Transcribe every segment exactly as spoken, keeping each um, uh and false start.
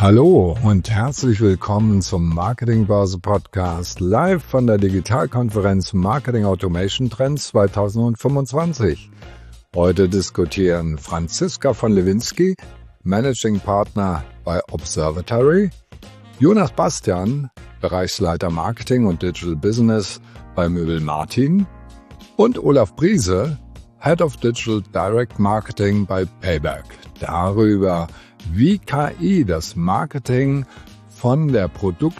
Hallo und herzlich willkommen zum Marketingbörse Podcast live von der Digitalkonferenz Marketing Automation Trends zwanzig fünfundzwanzig. Heute diskutieren Franziska von Lewinsky, Managing Partner bei Observatory, Jonas Bastian, Bereichsleiter Marketing und Digital Business bei Möbel Martin und Olaf Briese, Head of Digital Direct Marketing bei Payback, darüber, wie K I das Marketing von der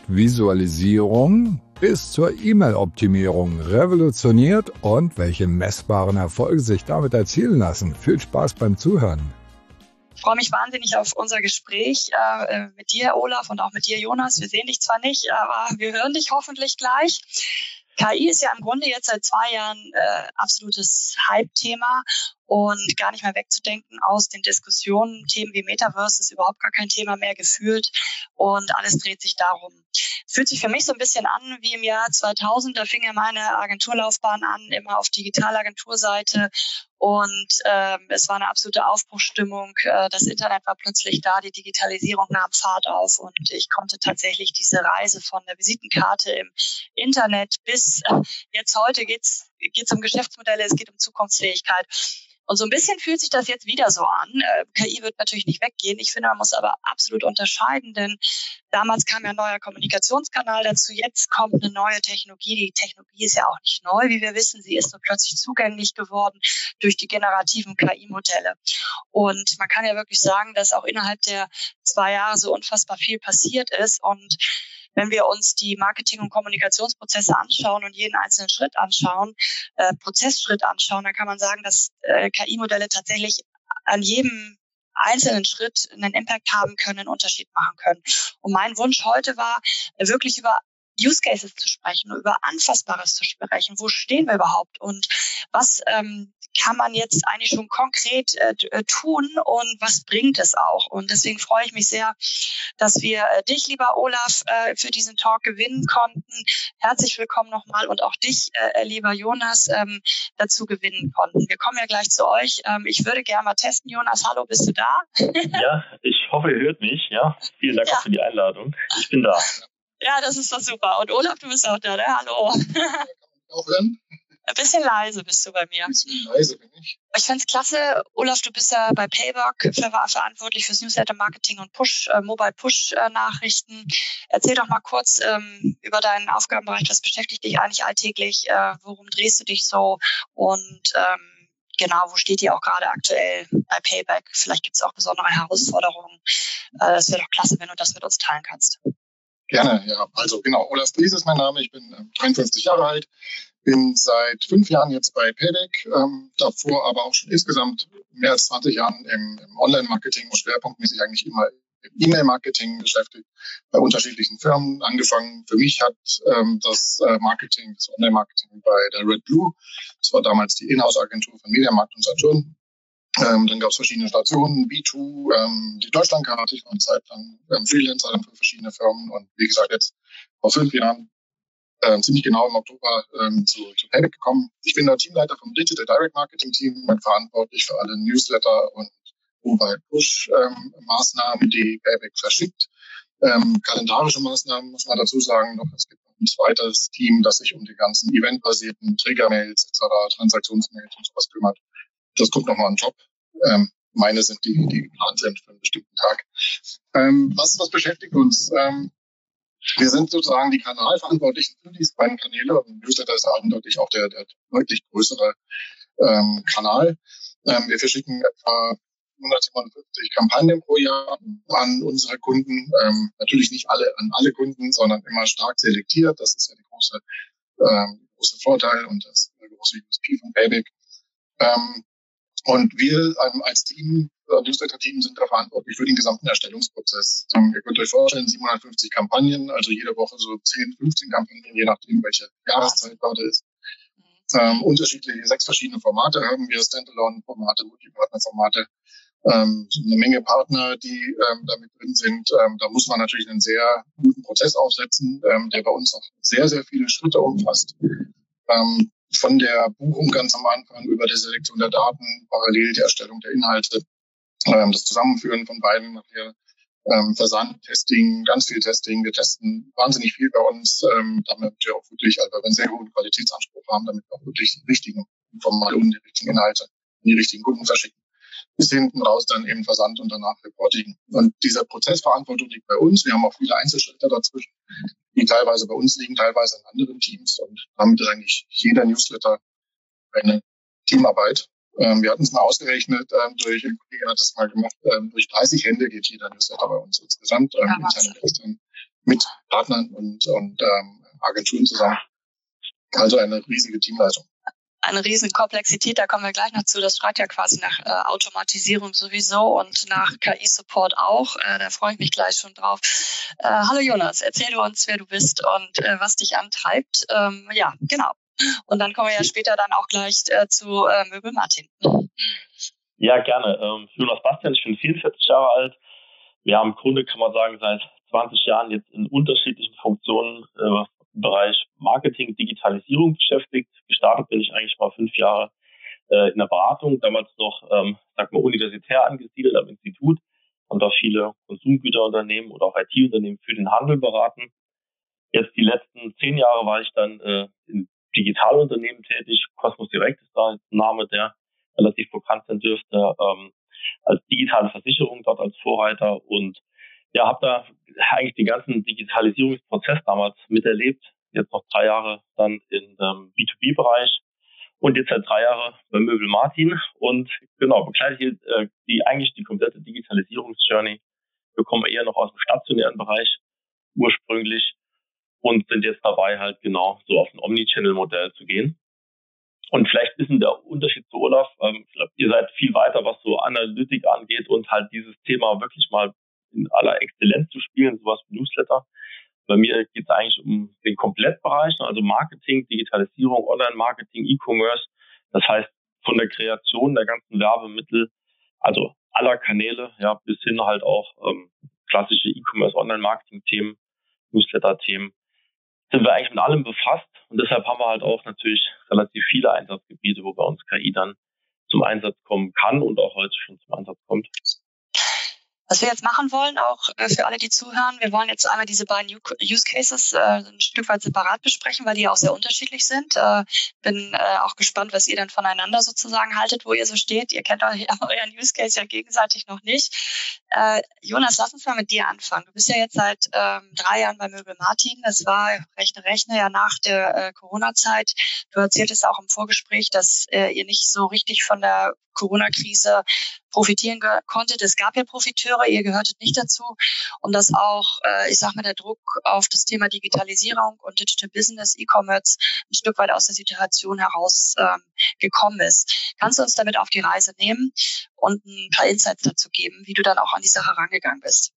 Produktvisualisierung bis zur E-Mail-Optimierung revolutioniert und welche messbaren Erfolge sich damit erzielen lassen. Viel Spaß beim Zuhören. Ich freue mich wahnsinnig auf unser Gespräch äh, mit dir, Olaf, und auch mit dir, Jonas. Wir sehen dich zwar nicht, aber wir hören dich hoffentlich gleich. K I ist ja im Grunde jetzt seit zwei Jahren äh, absolutes Hype-Thema und gar nicht mehr wegzudenken aus den Diskussionen. Themen wie Metaverse ist überhaupt gar kein Thema mehr gefühlt und alles dreht sich darum. Fühlt sich für mich so ein bisschen an wie im Jahr zweitausend, da fing ja meine Agenturlaufbahn an, immer auf Digitalagenturseite. Und ähm, es war eine absolute Aufbruchsstimmung. Äh, das Internet war plötzlich da, die Digitalisierung nahm Fahrt auf und ich konnte tatsächlich diese Reise von der Visitenkarte im Internet bis äh, jetzt heute geht's geht's um Geschäftsmodelle, es geht um Zukunftsfähigkeit. Und so ein bisschen fühlt sich das jetzt wieder so an. Äh, K I wird natürlich nicht weggehen. Ich finde, man muss aber absolut unterscheiden, denn damals kam ja ein neuer Kommunikationskanal dazu. Jetzt kommt eine neue Technologie. Die Technologie ist ja auch nicht neu, wie wir wissen. Sie ist nur plötzlich zugänglich geworden durch die generativen K I-Modelle. Und man kann ja wirklich sagen, dass auch innerhalb der zwei Jahre so unfassbar viel passiert ist. Und wenn wir uns die Marketing- und Kommunikationsprozesse anschauen und jeden einzelnen Schritt anschauen, äh, Prozessschritt anschauen, dann kann man sagen, dass äh, K I-Modelle tatsächlich an jedem einzelnen Schritt einen Impact haben können, einen Unterschied machen können. Und mein Wunsch heute war, wirklich über Use Cases zu sprechen, über Anfassbares zu sprechen. Wo stehen wir überhaupt und was ähm, kann man jetzt eigentlich schon konkret äh, tun und was bringt es auch? Und deswegen freue ich mich sehr, dass wir äh, dich, lieber Olaf, äh, für diesen Talk gewinnen konnten. Herzlich willkommen nochmal und auch dich, äh, lieber Jonas, ähm, dazu gewinnen konnten. Wir kommen ja gleich zu euch. Ähm, ich würde gerne mal testen. Jonas, hallo, bist du da? Ja, ich hoffe, ihr hört mich. Ja, vielen Dank ja. auch für die Einladung. Ich bin da. Ja, das ist doch super. Und Olaf, du bist auch da, ne? Hallo. Kann man auch hören? Ein bisschen leise bist du bei mir. Ein bisschen leise bin ich. Ich fände es klasse, Olaf, du bist ja bei Payback ver- verantwortlich fürs Newsletter-Marketing und Push, äh, Mobile-Push-Nachrichten. Erzähl doch mal kurz ähm, über deinen Aufgabenbereich. Was beschäftigt dich eigentlich alltäglich? Äh, worum drehst du dich so? Und ähm, genau, wo steht ihr auch gerade aktuell bei Payback? Vielleicht gibt es auch besondere Herausforderungen. Äh, es wäre doch klasse, wenn du das mit uns teilen kannst. Gerne, ja. Also genau, Olaf Briese ist mein Name. Ich bin äh, dreiundfünfzig Jahre alt. Bin seit fünf Jahren jetzt bei Payback, ähm, davor aber auch schon insgesamt mehr als zwanzig Jahren im, im Online-Marketing und schwerpunktmäßig eigentlich immer im E-Mail-Marketing beschäftigt, bei unterschiedlichen Firmen. Angefangen für mich hat ähm, das äh, Marketing, das Online-Marketing bei der Red Blue. Das war damals die Inhouse-Agentur von Mediamarkt und Saturn. Ähm, dann gab es verschiedene Stationen, B zwei, ähm, die Deutschlandkarte. Ich war eine Zeit lang ähm, Freelancer für verschiedene Firmen und wie gesagt jetzt vor fünf Jahren Ähm, ziemlich genau im Oktober ähm, zu, zu Payback gekommen. Ich bin der Teamleiter vom Digital Direct Marketing Team und verantwortlich für alle Newsletter und Mobile Push ähm, Maßnahmen, die Payback verschickt. Ähm, kalendarische Maßnahmen muss man dazu sagen. Noch es gibt noch ein zweites Team, das sich um die ganzen eventbasierten Trigger-Mails et cetera, Transaktionsmails und sowas kümmert. Das kommt nochmal on top. Ähm, meine sind die, die geplant sind für einen bestimmten Tag. Ähm, was, was beschäftigt uns? Ähm, Wir sind sozusagen die Kanalverantwortlichen für diese beiden Kanäle. Und Newsletter ist eindeutig auch der, der deutlich größere ähm, Kanal. Ähm, wir verschicken etwa hundertsiebenundfünfzig Kampagnen pro Jahr an unsere Kunden. Ähm, natürlich nicht alle an alle Kunden, sondern immer stark selektiert. Das ist ja der große, ähm, große Vorteil und das große U S P von Payback. Ähm, Und wir ähm, als Team, äh, Newsletter-Team, sind da verantwortlich für den gesamten Erstellungsprozess. Ähm, ihr könnt euch vorstellen, siebenhundertfünfzig Kampagnen, also jede Woche so zehn, fünfzehn Kampagnen, je nachdem, welche Jahreszeit gerade ist. Ähm, unterschiedliche, sechs verschiedene Formate haben wir, Standalone-Formate, Multipartner-Formate, ähm, eine Menge Partner, die ähm, damit drin sind. Ähm, da muss man natürlich einen sehr guten Prozess aufsetzen, ähm, der bei uns auch sehr, sehr viele Schritte umfasst. Ähm, von der Buchung ganz am Anfang über die Selektion der Daten, parallel die Erstellung der Inhalte, ähm, das Zusammenführen von beiden nachher ähm, Versand, Testing, ganz viel Testing. Wir testen wahnsinnig viel bei uns, ähm, damit wir auch wirklich, also wir einen sehr hohen Qualitätsanspruch haben, damit wir auch wirklich die richtigen Informationen, die richtigen Inhalte an die richtigen Kunden verschicken. Bis hinten raus dann eben Versand und danach Reporting. Und diese Prozessverantwortung liegt bei uns. Wir haben auch viele Einzelschritte dazwischen, die teilweise bei uns liegen, teilweise in anderen Teams. Und damit ist eigentlich jeder Newsletter eine Teamarbeit. Ähm, wir hatten es mal ausgerechnet, ähm, durch, ein Kollege hat das mal gemacht, ähm, durch dreißig Hände geht jeder Newsletter bei uns insgesamt, ähm, intern und extern, mit Partnern und, und ähm, Agenturen zusammen. Also eine riesige Teamleistung. Eine riesen Komplexität, da kommen wir gleich noch zu. Das schreit ja quasi nach äh, Automatisierung sowieso und nach K I-Support auch. Äh, da freue ich mich gleich schon drauf. Äh, hallo Jonas, erzähl uns, wer du bist und äh, was dich antreibt. Ähm, ja, genau. Und dann kommen wir ja später dann auch gleich äh, zu äh, Möbel Martin. Ja, gerne. Ähm, Jonas Bastian, ich bin vierundvierzig Jahre alt. Wir haben im Grunde, kann man sagen, seit zwanzig Jahren jetzt in unterschiedlichen Funktionen äh, im Bereich Marketing, Digitalisierung beschäftigt. Gestartet bin ich eigentlich mal fünf Jahre äh, in der Beratung, damals noch, ähm, sag mal, universitär angesiedelt am Institut und da viele Konsumgüterunternehmen oder auch I T-Unternehmen für den Handel beraten. Jetzt die letzten zehn Jahre war ich dann äh, in Digitalunternehmen tätig. Cosmos Direct ist da ein Name, der relativ bekannt sein dürfte, ähm, als digitale Versicherung dort als Vorreiter und ja, habe da eigentlich den ganzen Digitalisierungsprozess damals miterlebt. Jetzt noch drei Jahre dann im ähm, B zwei B-Bereich und jetzt seit drei Jahren bei Möbel Martin und genau, begleite hier äh, die eigentlich die komplette Digitalisierungsjourney. Wir kommen eher noch aus dem stationären Bereich ursprünglich und sind jetzt dabei, halt genau so auf ein Omnichannel-Modell zu gehen. Und vielleicht ist der Unterschied zu Olaf, ähm, ich glaube, ihr seid viel weiter, was so Analytik angeht und halt dieses Thema wirklich mal in aller Exzellenz zu spielen, sowas wie Newsletter. Bei mir geht es eigentlich um den Komplettbereich, also Marketing, Digitalisierung, Online-Marketing, E-Commerce. Das heißt, von der Kreation der ganzen Werbemittel, also aller Kanäle, ja, bis hin halt auch ähm, klassische E-Commerce, Online-Marketing-Themen, Newsletter-Themen, sind wir eigentlich mit allem befasst. Und deshalb haben wir halt auch natürlich relativ viele Einsatzgebiete, wo bei uns K I dann zum Einsatz kommen kann und auch heute schon zum Einsatz kommt. Was wir jetzt machen wollen, auch äh, für alle, die zuhören, wir wollen jetzt einmal diese beiden Use Cases äh, ein Stück weit separat besprechen, weil die ja auch sehr unterschiedlich sind. Äh, bin äh, auch gespannt, was ihr dann voneinander sozusagen haltet, wo ihr so steht. Ihr kennt euch, euren Use Case ja gegenseitig noch nicht. Äh, Jonas, lass uns mal mit dir anfangen. Du bist ja jetzt seit ähm, drei Jahren bei Möbel Martin. Das war rechne, rechne ja nach der äh, Corona-Zeit. Du erzähltest auch im Vorgespräch, dass äh, ihr nicht so richtig von der Corona-Krise profitieren konntet. Es gab ja Profiteure, ihr gehörtet nicht dazu und dass auch, äh, ich sag mal, der Druck auf das Thema Digitalisierung und Digital Business, E-Commerce ein Stück weit aus der Situation heraus ähm, gekommen ist. Kannst du uns damit auf die Reise nehmen und ein paar Insights dazu geben, wie du dann auch an die Sache rangegangen bist?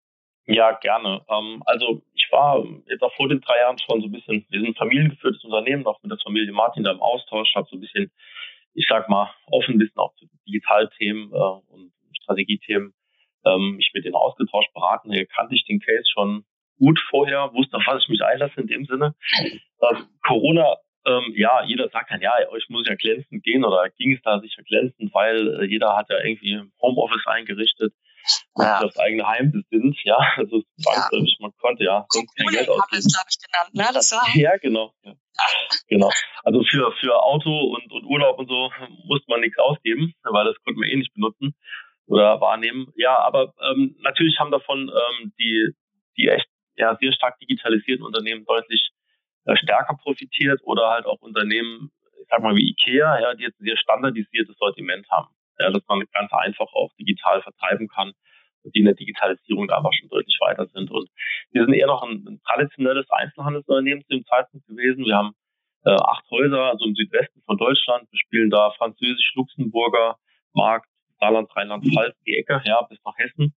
Ja, gerne. Ähm, also ich war jetzt auch vor den drei Jahren schon so ein bisschen, wir sind ein familiengeführtes Unternehmen, auch mit der Familie Martin da im Austausch, habe so ein bisschen, ich sag mal, offen ein bisschen auch zu Digitalthemen äh, und Strategiethemen ähm, mich mit denen ausgetauscht, beraten. Hier kannte ich den Case schon gut vorher, wusste, auf was ich mich einlasse in dem Sinne. Äh, Corona, ähm, ja, jeder sagt dann, ja, euch muss ja glänzend gehen oder ging es da sicher glänzend, weil äh, jeder hat ja irgendwie Homeoffice eingerichtet und ja. das eigene Heim sind, ja, also zwangsläufig, ja. man konnte ja sonst kein Geld ausgeben. Haben wir es, glaube ich, genannt, ne? Das war ja, genau. Ja. Genau. Also für für Auto und, und Urlaub und so musste man nichts ausgeben, weil das konnte man eh nicht benutzen oder wahrnehmen. Ja, aber ähm, natürlich haben davon ähm, die die echt ja sehr stark digitalisierten Unternehmen deutlich äh, stärker profitiert oder halt auch Unternehmen, ich sag mal wie Ikea, ja, die jetzt ein sehr standardisiertes Sortiment haben, ja, dass man ganz einfach auch digital vertreiben kann und die in der Digitalisierung da aber schon deutlich weiter sind. Und wir sind eher noch ein, ein traditionelles Einzelhandelsunternehmen zu dem Zeitpunkt gewesen. Wir haben äh, acht Häuser, also im Südwesten von Deutschland. Wir spielen da Französisch, Luxemburger Markt, Saarland, Rheinland-Pfalz, die Ecke, ja, bis nach Hessen.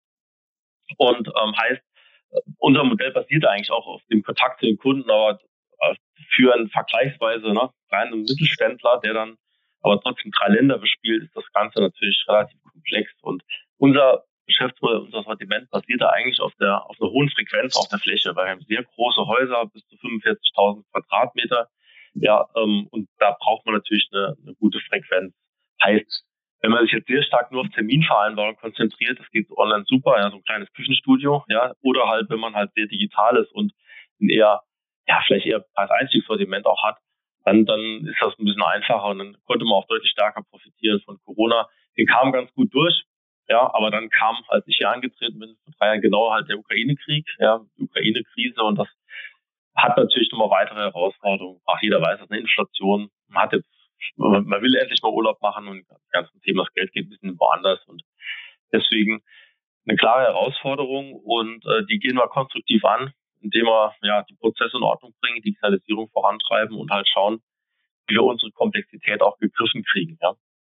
Und ähm, heißt, unser Modell basiert eigentlich auch auf dem Kontakt zu den Kunden, aber äh, für einen vergleichsweise ne, kleinen Mittelständler, der dann aber trotzdem drei Länder bespielt, ist das Ganze natürlich relativ komplex. Und unser Geschäftsmodell, unser Sortiment basiert da eigentlich auf der auf einer hohen Frequenz auf der Fläche, weil wir haben sehr große Häuser, bis zu fünfundvierzigtausend Quadratmeter. Ja, ähm, und da braucht man natürlich eine, eine gute Frequenz. Heißt, Wenn man sich jetzt sehr stark nur auf Terminvereinbarung konzentriert, das geht online super, ja, so ein kleines Küchenstudio, ja, oder halt, wenn man halt sehr digital ist und ein eher, ja, vielleicht eher Preis-Einstiegssortiment auch hat, dann, dann ist das ein bisschen einfacher und dann konnte man auch deutlich stärker profitieren von Corona. Wir kamen ganz gut durch, ja, aber dann kam, als ich hier angetreten bin, vor drei Jahren genau halt der Ukraine-Krieg, ja, die Ukraine-Krise und das hat natürlich nochmal weitere Herausforderungen. Ach, jeder weiß, es ist eine Inflation. Man hat jetzt Man will endlich mal Urlaub machen und das ganze Thema das Geld geht ein bisschen woanders und deswegen eine klare Herausforderung und äh, die gehen wir konstruktiv an, indem wir ja die Prozesse in Ordnung bringen, Digitalisierung vorantreiben und halt schauen, wie wir unsere Komplexität auch gegriffen kriegen. Ja.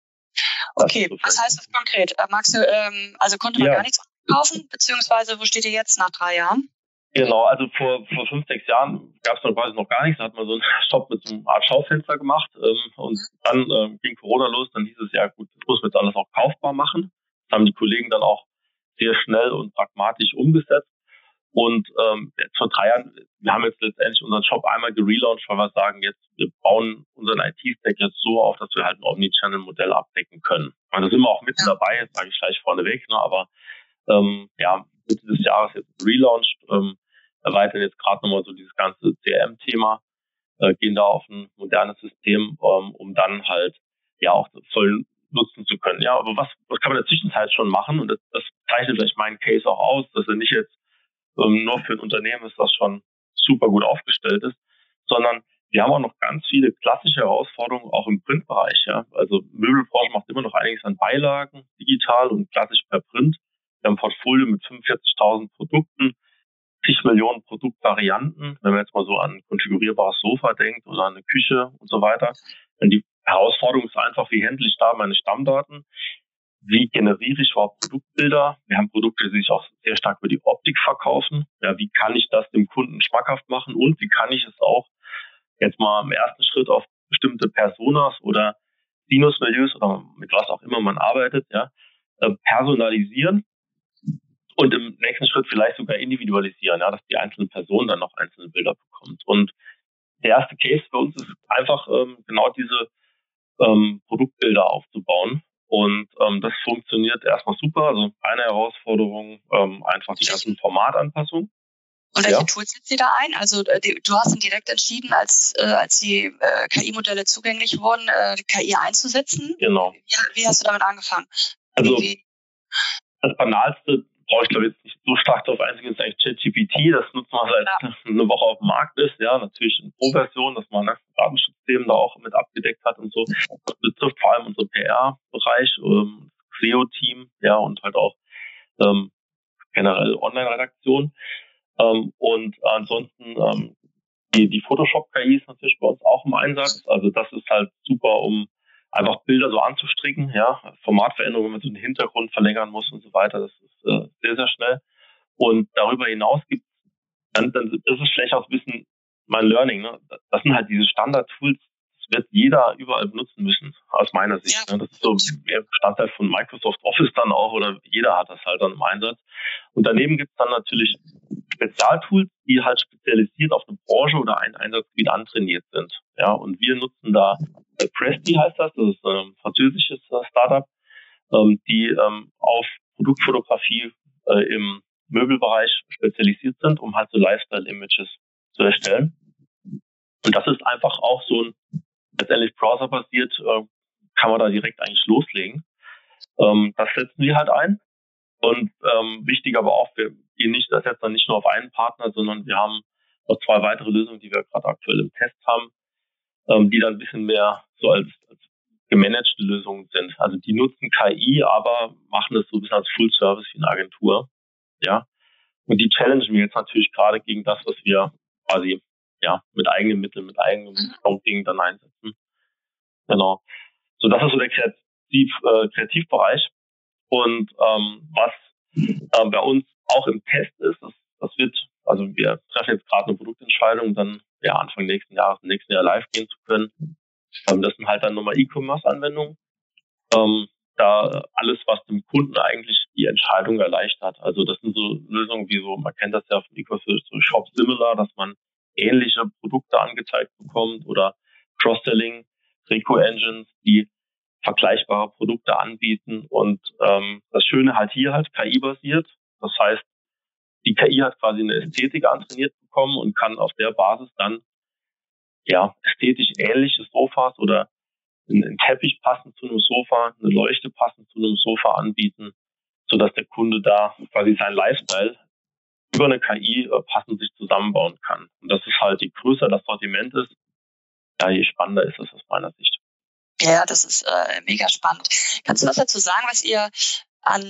Okay, so was heißt das konkret? Magst du, ähm, also konnte man ja. gar nichts kaufen, beziehungsweise wo steht ihr jetzt nach drei Jahren? Genau, also vor, vor fünf, sechs Jahren gab es noch quasi noch gar nichts. Da hat man so einen Shop mit so einer Art Schaufenster gemacht ähm, und dann ähm, ging Corona los. Dann hieß es, ja gut, das muss man jetzt alles auch kaufbar machen. Das haben die Kollegen dann auch sehr schnell und pragmatisch umgesetzt. Und ähm, jetzt vor drei Jahren, wir haben jetzt letztendlich unseren Shop einmal gelauncht, weil wir sagen, jetzt wir bauen unseren I T-Stack jetzt so auf, dass wir halt ein Omnichannel-Modell abdecken können. Und da sind wir auch mitten dabei, jetzt sage ich gleich vorneweg, ne, aber ähm, ja, Mitte des Jahres jetzt relaunched, ähm, erweitern jetzt gerade nochmal so dieses ganze C R M-Thema, äh, gehen da auf ein modernes System, ähm, um dann halt ja auch voll nutzen zu können. Ja, aber was, was kann man in der Zwischenzeit schon machen? Und das, das zeichnet vielleicht meinen Case auch aus, dass er nicht jetzt ähm, nur für ein Unternehmen ist, das schon super gut aufgestellt ist, sondern wir haben auch noch ganz viele klassische Herausforderungen, auch im Printbereich. Ja, also Möbelbranche macht immer noch einiges an Beilagen, digital und klassisch per Print. Wir haben ein Portfolio mit fünfundvierzigtausend Produkten, zig Millionen Produktvarianten, wenn man jetzt mal so an ein konfigurierbares Sofa denkt oder an eine Küche und so weiter. Denn die Herausforderung ist einfach, wie handle ich da meine Stammdaten? Wie generiere ich überhaupt Produktbilder? Wir haben Produkte, die sich auch sehr stark über die Optik verkaufen. Ja, wie kann ich das dem Kunden schmackhaft machen? Und wie kann ich es auch jetzt mal im ersten Schritt auf bestimmte Personas oder Sinusmilieus oder mit was auch immer man arbeitet, ja, personalisieren? Und im nächsten Schritt vielleicht sogar individualisieren, ja, dass die einzelne Person dann noch einzelne Bilder bekommt. Und der erste Case für uns ist einfach ähm, genau diese ähm, Produktbilder aufzubauen. Und ähm, das funktioniert erstmal super. Also eine Herausforderung, ähm, einfach die ganzen Formatanpassungen. Und welche ja. Tools setzt ihr da ein? Also die, du hast dann direkt entschieden, als äh, als die äh, K I-Modelle zugänglich wurden, äh, die K I einzusetzen. Genau. Wie, wie hast du damit angefangen? Also wie, das Banalste, brauche ich glaube jetzt nicht so stark darauf einzugehen, ist eigentlich ChatGPT. Das nutzt man seit ja. eine Woche auf dem Markt ist. Ja, natürlich in Pro-Version, dass man ne, Datenschutzthemen da auch mit abgedeckt hat und so. Das betrifft vor allem unseren P R-Bereich, ähm, S E O-Team, ja, und halt auch ähm, generell Online-Redaktion. Ähm, und ansonsten ähm, die, die Photoshop-K I ist natürlich bei uns auch im Einsatz. Also das ist halt super, um einfach Bilder so anzustricken, ja, Formatveränderungen, wenn man so den Hintergrund verlängern muss und so weiter, das ist äh, sehr, sehr schnell. Und darüber hinaus gibt es, dann, dann ist es vielleicht auch ein bisschen mein Learning, ne? Das sind halt diese Standard-Tools, das wird jeder überall benutzen müssen, aus meiner Sicht. Ja. Ne? Das ist so mehr Bestandteil von Microsoft Office dann auch, oder jeder hat das halt dann im Einsatz. Und daneben gibt es dann natürlich Spezialtools, die halt spezialisiert auf eine Branche oder ein Einsatzgebiet antrainiert sind. Ja, und wir nutzen da äh, Presti heißt das, das ist ein französisches äh, Startup, ähm, die ähm, auf Produktfotografie äh, im Möbelbereich spezialisiert sind, um halt so Lifestyle-Images zu erstellen. Und das ist einfach auch so ein, letztendlich browserbasiert, äh, kann man da direkt eigentlich loslegen. Ähm, das setzen wir halt ein. Und ähm, wichtig aber auch, wir gehen nicht das jetzt dann nicht nur auf einen Partner, sondern wir haben noch zwei weitere Lösungen, die wir gerade aktuell im Test haben, ähm, die dann ein bisschen mehr so als, als gemanagte Lösungen sind. Also die nutzen K I, aber machen das so ein bisschen als Full Service wie eine Agentur. Ja. Und die challengen wir jetzt natürlich gerade gegen das, was wir quasi ja mit eigenen Mitteln, mit eigenem Accounting dann einsetzen. Genau. So, das ist so der Kreativ, äh, Kreativbereich. Und ähm, was äh, bei uns auch im Test ist, das, das wird, also wir treffen jetzt gerade eine Produktentscheidung, dann ja Anfang nächsten Jahres, im nächsten Jahr live gehen zu können. Ähm, das sind halt dann nochmal E-Commerce-Anwendungen. Ähm, da alles, was dem Kunden eigentlich die Entscheidung erleichtert. Also das sind so Lösungen wie so, man kennt das ja von E-Commerce, so Shop Similar, dass man ähnliche Produkte angezeigt bekommt oder Cross-Selling, Reco-Engines, die vergleichbare Produkte anbieten. Und ähm, das Schöne halt hier halt K I-basiert. Das heißt, die K I hat quasi eine Ästhetik antrainiert bekommen und kann auf der Basis dann ja ästhetisch ähnliche Sofas oder einen Teppich passend zu einem Sofa, eine Leuchte passend zu einem Sofa anbieten, sodass der Kunde da quasi seinen Lifestyle über eine K I äh, passend sich zusammenbauen kann. Und das ist halt, je größer das Sortiment ist, ja, je spannender ist es aus meiner Sicht. Ja, das ist äh, mega spannend. Kannst du was dazu sagen, was ihr an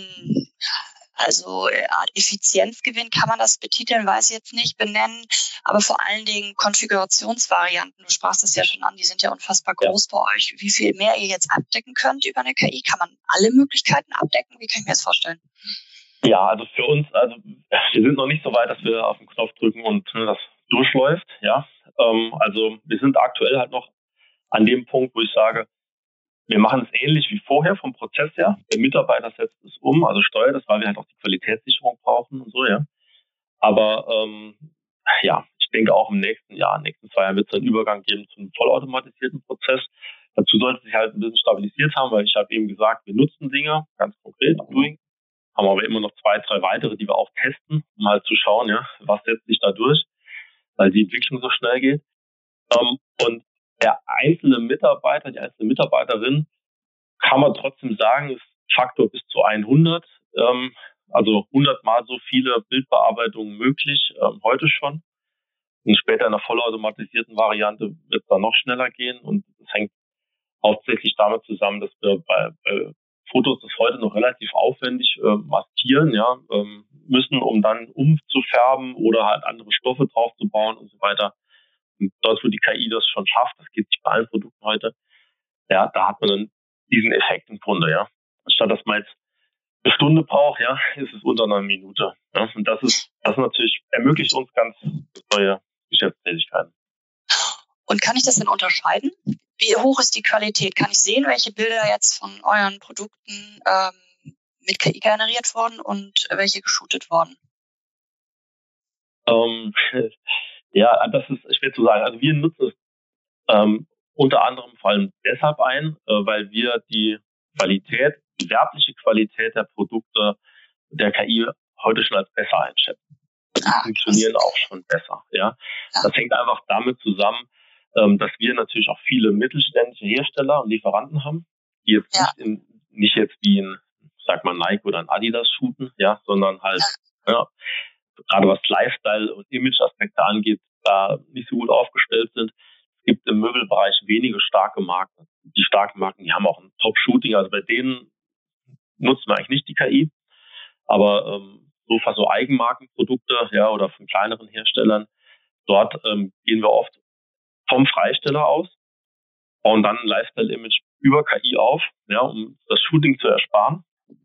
Also Art Effizienzgewinn kann man das betiteln, weiß ich jetzt nicht, benennen, aber vor allen Dingen Konfigurationsvarianten, du sprachst das ja schon an, die sind ja unfassbar groß ja. bei euch. Wie viel mehr ihr jetzt abdecken könnt über eine K I? Kann man alle Möglichkeiten abdecken? Wie kann ich mir das vorstellen? Ja, also für uns, also wir sind noch nicht so weit, dass wir auf den Knopf drücken und ne, das durchläuft. Ja, ähm, also wir sind aktuell halt noch an dem Punkt, wo ich sage, wir machen es ähnlich wie vorher vom Prozess her. Der Mitarbeiter setzt es um, also steuert es, weil wir halt auch die Qualitätssicherung brauchen und so, ja. Aber ähm, ja, ich denke auch im nächsten Jahr, in den nächsten zwei Jahren wird es einen Übergang geben zu einem vollautomatisierten Prozess. Dazu sollte es sich halt ein bisschen stabilisiert haben, weil ich habe eben gesagt, wir nutzen Dinge, ganz konkret, Doing, haben aber immer noch zwei, drei weitere, die wir auch testen, um halt zu schauen, ja, was setzt sich da durch, weil die Entwicklung so schnell geht. Ähm, und der einzelne Mitarbeiter, die einzelne Mitarbeiterin, kann man trotzdem sagen, ist Faktor bis zu hundert, ähm, also hundert Mal so viele Bildbearbeitungen möglich, ähm, heute schon. Und später in einer vollautomatisierten Variante wird es dann noch schneller gehen. Und es hängt hauptsächlich damit zusammen, dass wir bei, bei Fotos das heute noch relativ aufwendig äh, maskieren, ja, ähm, müssen, um dann umzufärben oder halt andere Stoffe draufzubauen und so weiter. Und dort, wo die K I das schon schafft, das geht nicht bei allen Produkten heute, ja, da hat man dann diesen Effekt im Grunde, ja. Anstatt dass man jetzt eine Stunde braucht, ja, ist es unter einer Minute. Ja. Und das ist, das natürlich ermöglicht uns ganz neue Geschäftstätigkeiten. Und kann ich das denn unterscheiden? Wie hoch ist die Qualität? Kann ich sehen, welche Bilder jetzt von euren Produkten ähm, mit K I generiert wurden und welche geshootet wurden? Ähm, ja, das ist schwer zu sagen. Also wir nutzen es ähm, unter anderem vor allem deshalb ein, äh, weil wir die Qualität, die werbliche Qualität der Produkte der K I heute schon als besser einschätzen. Die ah, funktionieren auch schon besser. Ja, ja. Das hängt einfach damit zusammen, ähm, dass wir natürlich auch viele mittelständische Hersteller und Lieferanten haben, die jetzt ja. nicht, in, nicht jetzt wie ein, sag mal, Nike oder ein Adidas shooten, ja, sondern halt, ja. Ja, gerade was Lifestyle und Image-Aspekte angeht, da nicht so gut aufgestellt sind. Es gibt im Möbelbereich wenige starke Marken. Die starken Marken, die haben auch ein Top-Shooting, also bei denen nutzen wir eigentlich nicht die K I, aber ähm, so für so Eigenmarkenprodukte, ja, oder von kleineren Herstellern, dort ähm, gehen wir oft vom Freisteller aus, bauen dann ein Lifestyle-Image über K I auf, ja, um das Shooting zu ersparen.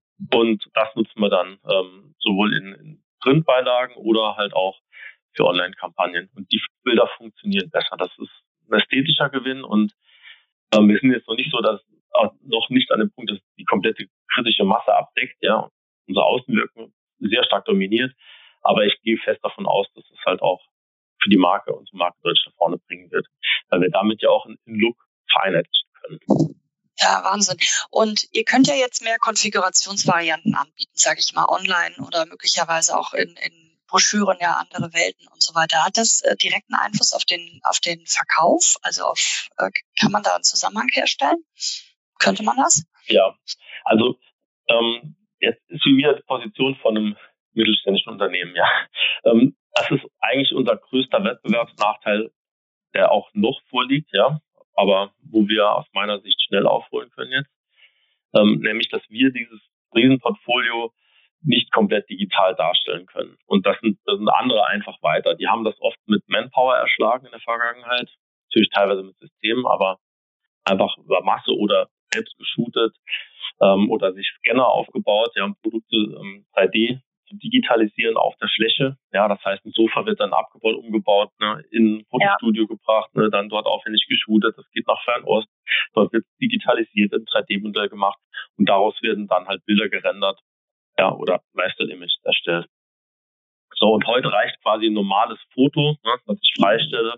Und das nutzen wir dann ähm, sowohl in, in Printbeilagen oder halt auch für Online-Kampagnen. Und die Bilder funktionieren besser. Das ist ein ästhetischer Gewinn und ähm, wir sind jetzt noch nicht so, dass äh, noch nicht an dem Punkt, dass die komplette kritische Masse abdeckt, ja. Unser Außenwirken sehr stark dominiert. Aber ich gehe fest davon aus, dass es halt auch für die Marke, unsere Marke Deutsch nach vorne bringen wird. Weil wir damit ja auch einen Look vereinheitlichen können. Ja, Wahnsinn. Und ihr könnt ja jetzt mehr Konfigurationsvarianten anbieten, sage ich mal, online oder möglicherweise auch in, in Broschüren, ja, andere Welten und so weiter. Hat das äh, direkten Einfluss auf den, auf den Verkauf? Also auf, äh, kann man da einen Zusammenhang herstellen? Könnte man das? Ja, also ähm, jetzt ist wieder die Position von einem mittelständischen Unternehmen, ja. Ähm, das ist eigentlich unser größter Wettbewerbsnachteil, der auch noch vorliegt, ja, aber wo wir aus meiner Sicht schnell aufholen können jetzt, ähm, nämlich, dass wir dieses Riesenportfolio nicht komplett digital darstellen können. Und das sind, das sind andere einfach weiter. Die haben das oft mit Manpower erschlagen in der Vergangenheit, natürlich teilweise mit Systemen, aber einfach über Masse oder selbst geshootet ähm, oder sich Scanner aufgebaut, ja, um Produkte ähm, drei D zu digitalisieren auf der Fläche. Ja, das heißt, ein Sofa wird dann abgebaut, umgebaut, ne, in ein Fotostudio ja. gebracht, ne, dann dort aufwendig geshootet. Das geht nach Fernost. Dort wird digitalisiert, ein drei D-Modell gemacht und daraus werden dann halt Bilder gerendert, ja, oder Lifestyle-Images erstellt. So, und heute reicht quasi ein normales Foto, ne, das ich freistelle,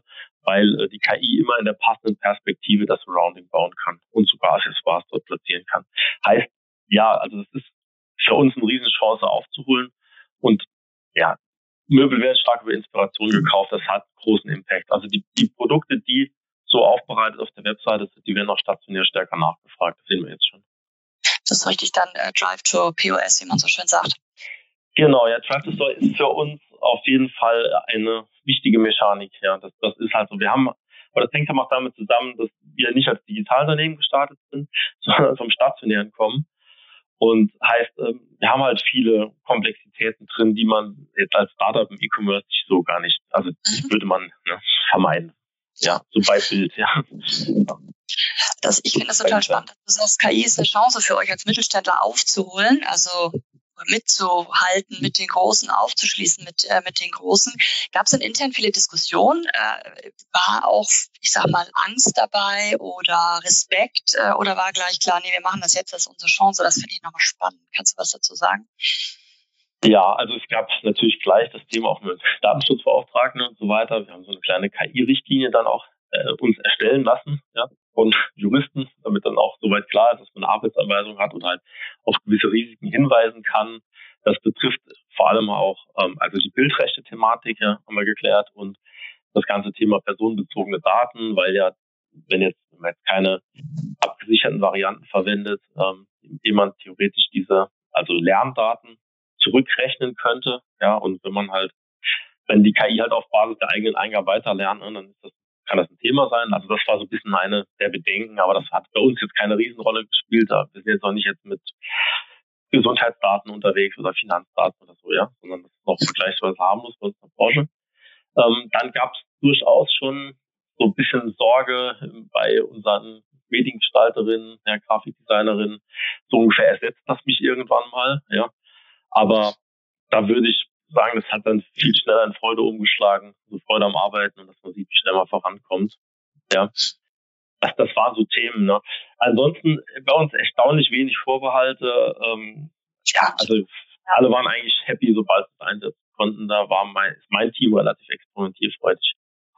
weil äh, die K I immer in der passenden Perspektive das Surrounding bauen kann und sogar Accessoires dort platzieren kann. Heißt, ja, also das ist für uns eine Riesenchance aufzuholen und ja, Möbel werden stark über Inspiration gekauft, das hat großen Impact. Also die, die Produkte, die so aufbereitet auf der Webseite sind, die werden auch stationär stärker nachgefragt, das sehen wir jetzt schon. Das ist richtig dann äh, Drive to P O S, wie man so schön sagt. Genau, ja, Drive to Store ist für uns auf jeden Fall eine wichtige Mechanik. Ja, das, das ist halt so. Wir haben, aber das hängt ja auch damit zusammen, dass wir nicht als Digitalunternehmen gestartet sind, sondern vom Stationären kommen. Und heißt, wir haben halt viele Komplexitäten drin, die man jetzt als Startup im E-Commerce so gar nicht, also die würde man ne, vermeiden. Ja, so bei Bild, ja. Das, ich finde das total spannend. Du sagst, K I ist eine Chance für euch als Mittelständler aufzuholen, also mitzuhalten, mit den Großen aufzuschließen, mit äh, mit den Großen. Gab es denn intern viele Diskussionen? Äh, war auch, ich sag mal, Angst dabei oder Respekt? Äh, oder war gleich klar, nee, wir machen das jetzt, das ist unsere Chance? Das finde ich nochmal spannend. Kannst du was dazu sagen? Ja, also es gab natürlich gleich das Thema auch mit Datenschutzbeauftragten und so weiter. Wir haben so eine kleine K I-Richtlinie dann auch äh, uns erstellen lassen, ja, von Juristen, damit dann auch soweit klar ist, dass man eine Arbeitsanweisung hat und halt auf gewisse Risiken hinweisen kann. Das betrifft vor allem auch ähm, also die Bildrechte-Thematik, ja, haben wir geklärt, und das ganze Thema personenbezogene Daten, weil ja, wenn jetzt, wenn man jetzt keine abgesicherten Varianten verwendet, ähm, jemand theoretisch diese, also Lerndaten zurückrechnen könnte, ja, und wenn man halt, wenn die K I halt auf Basis der eigenen Eingabe weiterlernt, dann ist das, kann das ein Thema sein. Also das war so ein bisschen eine der Bedenken, aber das hat bei uns jetzt keine Riesenrolle gespielt. Wir sind jetzt auch nicht jetzt mit Gesundheitsdaten unterwegs oder Finanzdaten oder so, ja, sondern das ist noch vergleichsweise harmlos bei uns in der Branche. Ähm, dann gab es durchaus schon so ein bisschen Sorge bei unseren Mediengestalterinnen, ja, Grafikdesignerinnen, so ungefähr ersetzt das mich irgendwann mal, ja. Aber da würde ich sagen, das hat dann viel schneller in Freude umgeschlagen, so Freude am Arbeiten und dass man sieht, wie schnell man vorankommt. Ja, das, das waren so Themen. Ne? Ansonsten bei uns erstaunlich wenig Vorbehalte. Ähm, ja, also alle waren eigentlich happy, sobald sie es einsetzen konnten. Da war mein, mein Team relativ experimentierfreudig.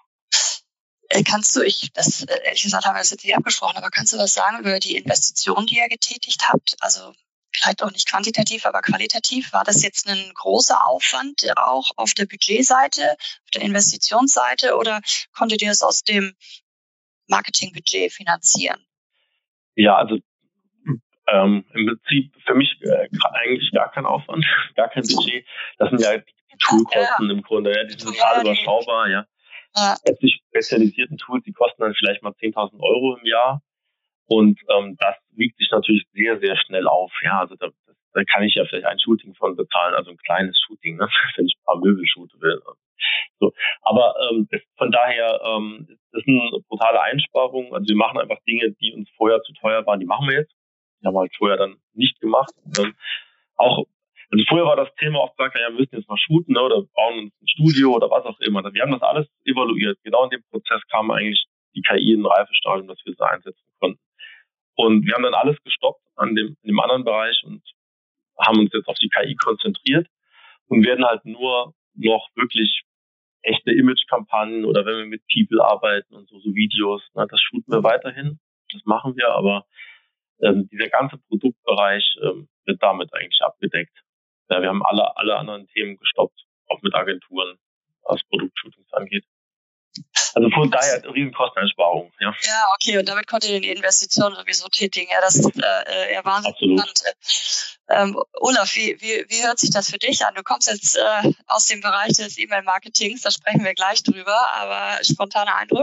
Kannst du, ich, das ehrlich gesagt haben wir das jetzt nicht abgesprochen, aber kannst du was sagen über die Investitionen, die ihr getätigt habt? Also vielleicht auch nicht quantitativ, aber qualitativ. War das jetzt ein großer Aufwand auch auf der Budgetseite, auf der Investitionsseite, oder konntet ihr es aus dem Marketingbudget finanzieren? Ja, also ähm, im Prinzip für mich äh, eigentlich gar kein Aufwand, gar kein Budget. Das sind ja die Toolkosten ja. im Grunde, ja, die sind total ja, überschaubar, ja. ja. Jetzt die spezialisierten Tools, die kosten dann vielleicht mal zehntausend Euro im Jahr. Und ähm, das wiegt sich natürlich sehr, sehr schnell auf. Ja, also da, da kann ich ja vielleicht ein Shooting von bezahlen, also ein kleines Shooting, ne, wenn ich ein paar Möbel shooten will. So, aber ähm, das, von daher ähm, das ist eine brutale Einsparung. Also wir machen einfach Dinge, die uns vorher zu teuer waren, die machen wir jetzt. Die haben wir halt vorher dann nicht gemacht. Ähm, auch also vorher war das Thema oft gesagt, ja, wir müssen jetzt mal shooten, ne, oder bauen uns ein Studio oder was auch immer. Wir haben das alles evaluiert. Genau in dem Prozess kam eigentlich die K I in ein Reifestadium, dass wir sie einsetzen konnten. Und wir haben dann alles gestoppt an dem, in dem anderen Bereich und haben uns jetzt auf die K I konzentriert und werden halt nur noch wirklich echte Image-Kampagnen oder wenn wir mit People arbeiten und so, so Videos, na, das shooten wir weiterhin, das machen wir, aber ähm, dieser ganze Produktbereich ähm, wird damit eigentlich abgedeckt. Ja, wir haben alle, alle anderen Themen gestoppt, auch mit Agenturen, was Produktshootings angeht. Also von daher eine riesen Kosteneinsparung. Ja. ja, okay, und damit konntet ihr die Investition sowieso tätigen. Ja, das ist äh, ja wahnsinnig spannend. Ähm, Olaf, wie, wie, wie hört sich das für dich an? Du kommst jetzt äh, aus dem Bereich des E-Mail-Marketings, da sprechen wir gleich drüber, aber spontaner Eindruck?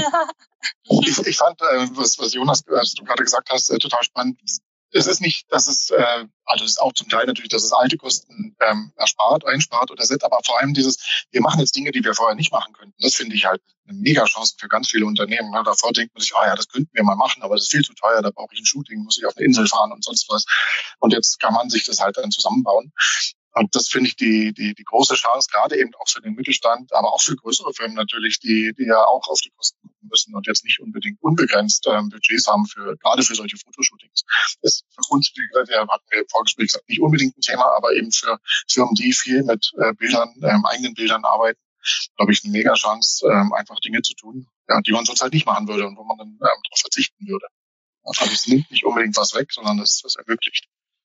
ich, ich fand, äh, was, was Jonas, was du gerade gesagt hast, äh, total spannend. Es ist nicht, dass es, äh, also es ist auch zum Teil natürlich, dass es alte Kosten ähm, erspart, einspart oder setzt, aber vor allem dieses, wir machen jetzt Dinge, die wir vorher nicht machen könnten. Das finde ich halt eine mega Chance für ganz viele Unternehmen. Ne? Davor denkt man sich, ah ja, das könnten wir mal machen, aber das ist viel zu teuer, da brauche ich ein Shooting, muss ich auf eine Insel fahren und sonst was. Und jetzt kann man sich das halt dann zusammenbauen. Und das finde ich die, die, die große Chance, gerade eben auch für den Mittelstand, aber auch für größere Firmen natürlich, die, die ja auch auf die Kosten gucken müssen und jetzt nicht unbedingt unbegrenzt ähm, Budgets haben für, gerade für solche Fotoshootings. Das ist für uns, wie gesagt, ja, hatten wir im Vorgespräch gesagt, nicht unbedingt ein Thema, aber eben für Firmen, die viel mit äh, Bildern, ähm, eigenen Bildern arbeiten, glaube ich, eine mega Chance, ähm, einfach Dinge zu tun, ja, die man sonst halt nicht machen würde und wo man dann ähm, darauf verzichten würde. Also es nimmt nicht unbedingt was weg, sondern es, es ermöglicht.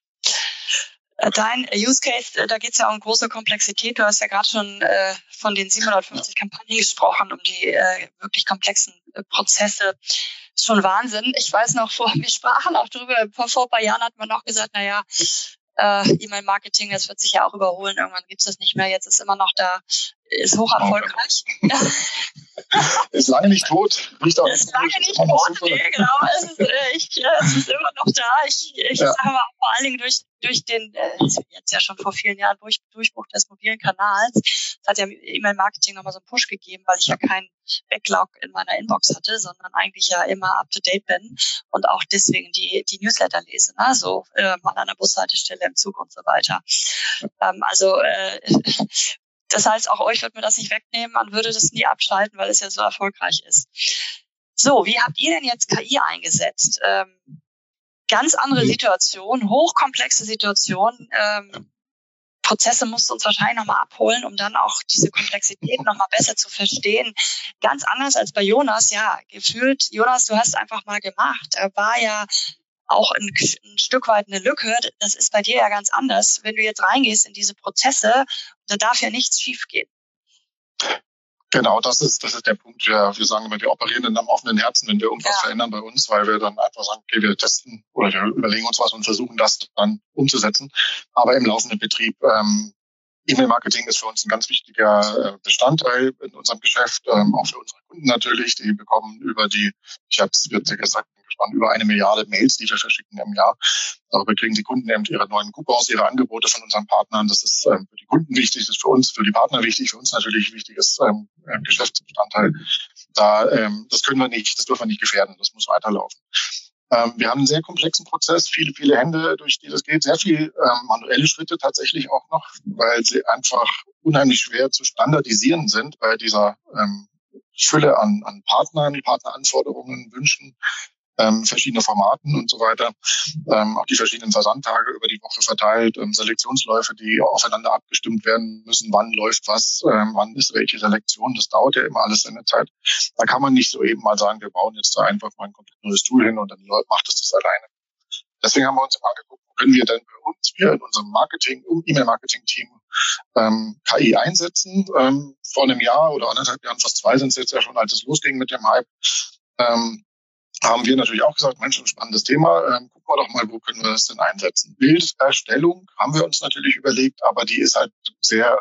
Dein Use Case, da geht es ja um große Komplexität. Du hast ja gerade schon äh, von den siebenhundertfünfzig ja. Kampagnen gesprochen, um die äh, wirklich komplexen äh, Prozesse. Ist schon Wahnsinn. Ich weiß noch, vor, wir sprachen auch drüber, vor, vor ein paar Jahren hat man noch gesagt, naja, äh, E-Mail-Marketing, das wird sich ja auch überholen. Irgendwann gibt's das nicht mehr. Jetzt ist immer noch da, ist hoch erfolgreich. Ist lange nicht tot. Nicht auch ist lange nicht tot, nee, genau. Es ist, äh, ich, es ist immer noch da. Ich, ich ja. sage mal, vor allen Dingen durch, durch den, äh, jetzt ja schon vor vielen Jahren, durch Durchbruch des mobilen Kanals. Das hat ja E-Mail-Marketing nochmal so einen Push gegeben, weil ich ja keinen Backlog in meiner Inbox hatte, sondern eigentlich ja immer up-to-date bin und auch deswegen die, die Newsletter lese, ne? So äh, mal an der Bushaltestelle im Zug und so weiter. Ähm, also äh, das heißt, auch euch wird mir das nicht wegnehmen, man würde das nie abschalten, weil es ja so erfolgreich ist. So, wie habt ihr denn jetzt K I eingesetzt? Ähm, ganz andere Situation, hochkomplexe Situation. Ähm, Prozesse musst du uns wahrscheinlich nochmal abholen, um dann auch diese Komplexität nochmal besser zu verstehen. Ganz anders als bei Jonas, ja, gefühlt, Jonas, du hast einfach mal gemacht. Da war ja auch ein, ein Stück weit eine Lücke. Das ist bei dir ja ganz anders. Wenn du jetzt reingehst in diese Prozesse, da darf ja nichts schiefgehen. Genau, das ist, das ist der Punkt. Wir, wir sagen immer, wir operieren in einem offenen Herzen, wenn wir irgendwas ja. verändern bei uns, weil wir dann einfach sagen, okay, wir testen oder wir überlegen uns was und versuchen das dann umzusetzen. Aber im laufenden Betrieb, ähm, E-Mail-Marketing ist für uns ein ganz wichtiger Bestandteil in unserem Geschäft, ähm, auch für unsere Kunden natürlich. Die bekommen über die, ich habe es wird gesagt, über eine Milliarde Mails, die wir verschicken im Jahr. Darüber kriegen die Kunden eben ihre neuen Coupons, ihre Angebote von unseren Partnern. Das ist ähm, für die Kunden wichtig, das ist für uns, für die Partner wichtig, für uns natürlich wichtiges ähm, Geschäftsbestandteil. Da, ähm, das können wir nicht, das dürfen wir nicht gefährden, das muss weiterlaufen. Ähm, wir haben einen sehr komplexen Prozess, viele, viele Hände, durch die das geht, sehr viel ähm, manuelle Schritte tatsächlich auch noch, weil sie einfach unheimlich schwer zu standardisieren sind bei dieser ähm, Fülle an, an Partnern, Partneranforderungen, Wünschen, ähm, verschiedene Formaten und so weiter, ähm, auch die verschiedenen Versandtage über die Woche verteilt, ähm, Selektionsläufe, die aufeinander abgestimmt werden müssen, wann läuft was, ähm, wann ist welche Selektion, das dauert ja immer alles seine Zeit. Da kann man nicht so eben mal sagen, wir bauen jetzt da einfach mal ein komplett neues Tool hin und dann macht es das alleine. Deswegen haben wir uns immer angeguckt, wo können wir denn bei uns, wir in unserem Marketing, E-Mail-Marketing-Team ähm, K I einsetzen. Ähm, vor einem Jahr oder anderthalb Jahren, fast zwei sind es jetzt ja schon, als es losging mit dem Hype, ähm, haben wir natürlich auch gesagt, Mensch, ein spannendes Thema, ähm, gucken wir doch mal, wo können wir das denn einsetzen. Bilderstellung haben wir uns natürlich überlegt, aber die ist halt sehr,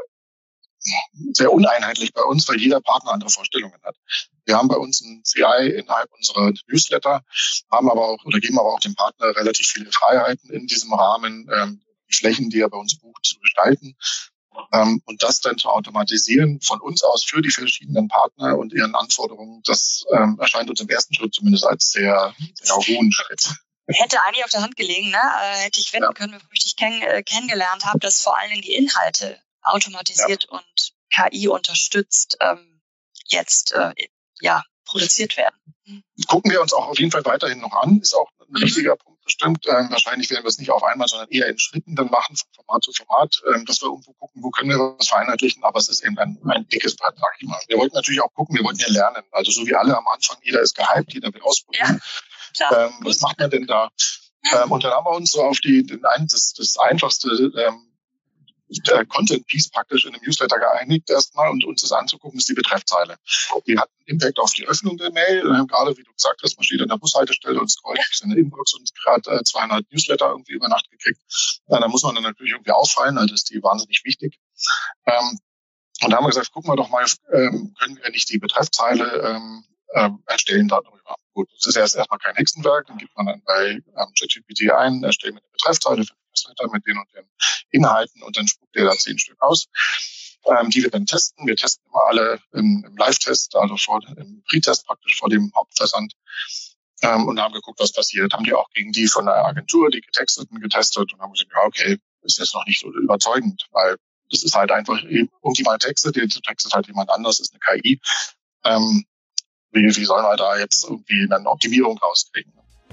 sehr uneinheitlich bei uns, weil jeder Partner andere Vorstellungen hat. Wir haben bei uns ein C I innerhalb unserer Newsletter, haben aber auch oder geben aber auch dem Partner relativ viele Freiheiten in diesem Rahmen, ähm, die Flächen, die er bei uns bucht, zu gestalten. Ähm, und das dann zu automatisieren von uns aus für die verschiedenen Partner und ihren Anforderungen, das ähm, erscheint uns im ersten Schritt zumindest als sehr, sehr hohen Schritt. Hätte eigentlich auf der Hand gelegen, ne? Äh, hätte ich wenden ja. können, bevor ich dich kenn- äh, kennengelernt habe, dass vor allen Dingen die Inhalte automatisiert ja. und K I unterstützt ähm, jetzt äh, ja produziert werden. Gucken wir uns auch auf jeden Fall weiterhin noch an, ist auch ein mhm. wichtiger Punkt bestimmt. Ähm, wahrscheinlich werden wir es nicht auf einmal, sondern eher in Schritten dann machen, von Format zu Format, ähm, dass wir irgendwo gucken, wo können wir was vereinheitlichen, aber es ist eben ein, ein dickes Brett, sag ich mal. Wir wollten natürlich auch gucken, wir wollten ja lernen, also so wie alle am Anfang, jeder ist gehypt, jeder will ausprobieren. Ja, ähm, was macht man denn da? Ähm, und dann haben wir uns so auf die, den, das, das einfachste ähm, der Content-Piece praktisch in einem Newsletter geeinigt erstmal und uns das anzugucken, ist die Betreffzeile. Die hat einen Impact auf die Öffnung der Mail. Äh, gerade wie du gesagt hast, man steht an der Bushaltestelle und scrollt durch seine Inbox und gerade äh, zweihundert Newsletter irgendwie über Nacht gekriegt. Äh, da muss man dann natürlich irgendwie auffallen, also ist die wahnsinnig wichtig. Ähm, und da haben wir gesagt, gucken wir doch mal, ähm, können wir nicht die Betreffzeile ähm, ähm, erstellen darüber. Gut, das ist erst erstmal kein Hexenwerk, dann gibt man dann bei ähm, ChatGPT ein, erstellen wir eine Betreffzeile für Newsletter mit den und den Inhalten und dann spuckt er da zehn Stück aus, ähm, die wir dann testen. Wir testen immer alle im, im Live-Test, also vor, im Pre-Test praktisch vor dem Hauptversand ähm, und haben geguckt, was passiert. Haben die auch gegen die von der Agentur, die getexteten, getestet und haben gesagt, ja okay, ist jetzt noch nicht so überzeugend, weil das ist halt einfach irgendjemand textet, der textet halt jemand anders, ist eine K I. Ähm, wie, wie sollen wir da jetzt irgendwie eine Optimierung rauskriegen?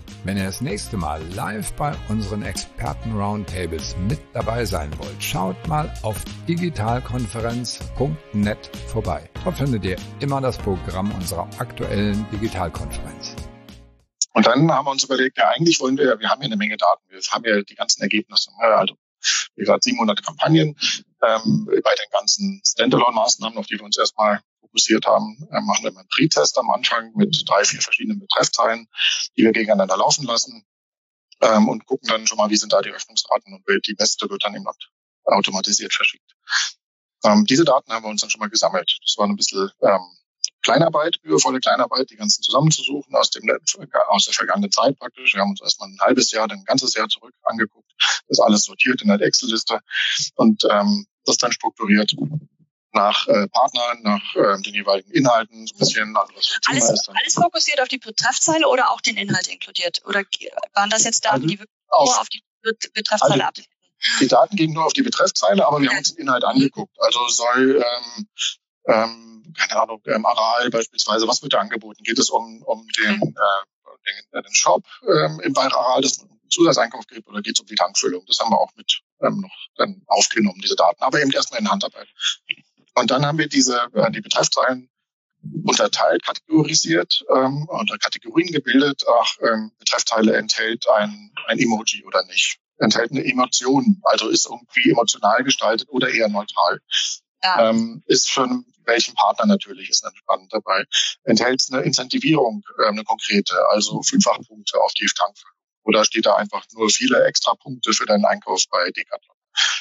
Wenn ihr das nächste Mal live bei unseren Experten-Roundtables mit dabei sein wollt, schaut mal auf digitalkonferenz punkt net vorbei. Dort findet ihr immer das Programm unserer aktuellen Digitalkonferenz. Und dann haben wir uns überlegt, ja, eigentlich wollen wir, wir haben ja eine Menge Daten, wir haben ja die ganzen Ergebnisse, also wie gesagt siebenhundert Kampagnen, ähm, bei den ganzen Standalone-Maßnahmen, auf die wir uns erstmal fokussiert haben, äh, machen wir mal einen Pre-Test am Anfang mit drei, vier verschiedenen Betreffzeilen, die wir gegeneinander laufen lassen ähm, und gucken dann schon mal, wie sind da die Öffnungsraten und die beste wird dann eben automatisiert verschickt. Ähm, diese Daten haben wir uns dann schon mal gesammelt. Das war ein bisschen ähm, Kleinarbeit, mühevolle Kleinarbeit, die ganzen zusammenzusuchen aus dem aus der vergangenen Zeit praktisch. Wir haben uns erstmal ein halbes Jahr, dann ein ganzes Jahr zurück angeguckt, das alles sortiert in einer Excel-Liste und ähm, das dann strukturiert nach äh, Partnern, nach äh, den jeweiligen Inhalten, so ein bisschen also was für Thema alles, ist. Dann. Alles fokussiert auf die Betreffzeile oder auch den Inhalt inkludiert? Oder waren das jetzt Daten, also die wirklich auf, nur auf die Betreffzeile also abbilden? Die Daten gingen nur auf die Betreffzeile, aber wir Okay. haben uns den Inhalt angeguckt. Also soll, ähm, ähm, keine Ahnung, ähm, Aral beispielsweise, was wird da angeboten? Geht es um, um den, Mhm. äh, den, den Shop ähm, im bei Aral, dass man einen Zusatzeinkauf gibt, oder geht es um die Tankfüllung? Das haben wir auch mit ähm, noch dann aufgenommen, diese Daten, aber eben erstmal in Handarbeit. Und dann haben wir diese äh, die Betreffzeilen unterteilt, kategorisiert ähm, oder Kategorien gebildet. Ach, ähm, Betreffzeile enthält ein, ein Emoji oder nicht. Enthält eine Emotion, also ist irgendwie emotional gestaltet oder eher neutral. Ja. Ähm, ist für welchen Partner natürlich ist dann spannend dabei. Enthält eine Incentivierung, äh, eine konkrete, also Fünffachpunkte auf die Tankfüllung. Oder steht da einfach nur viele extra Punkte für deinen Einkauf bei Decathlon.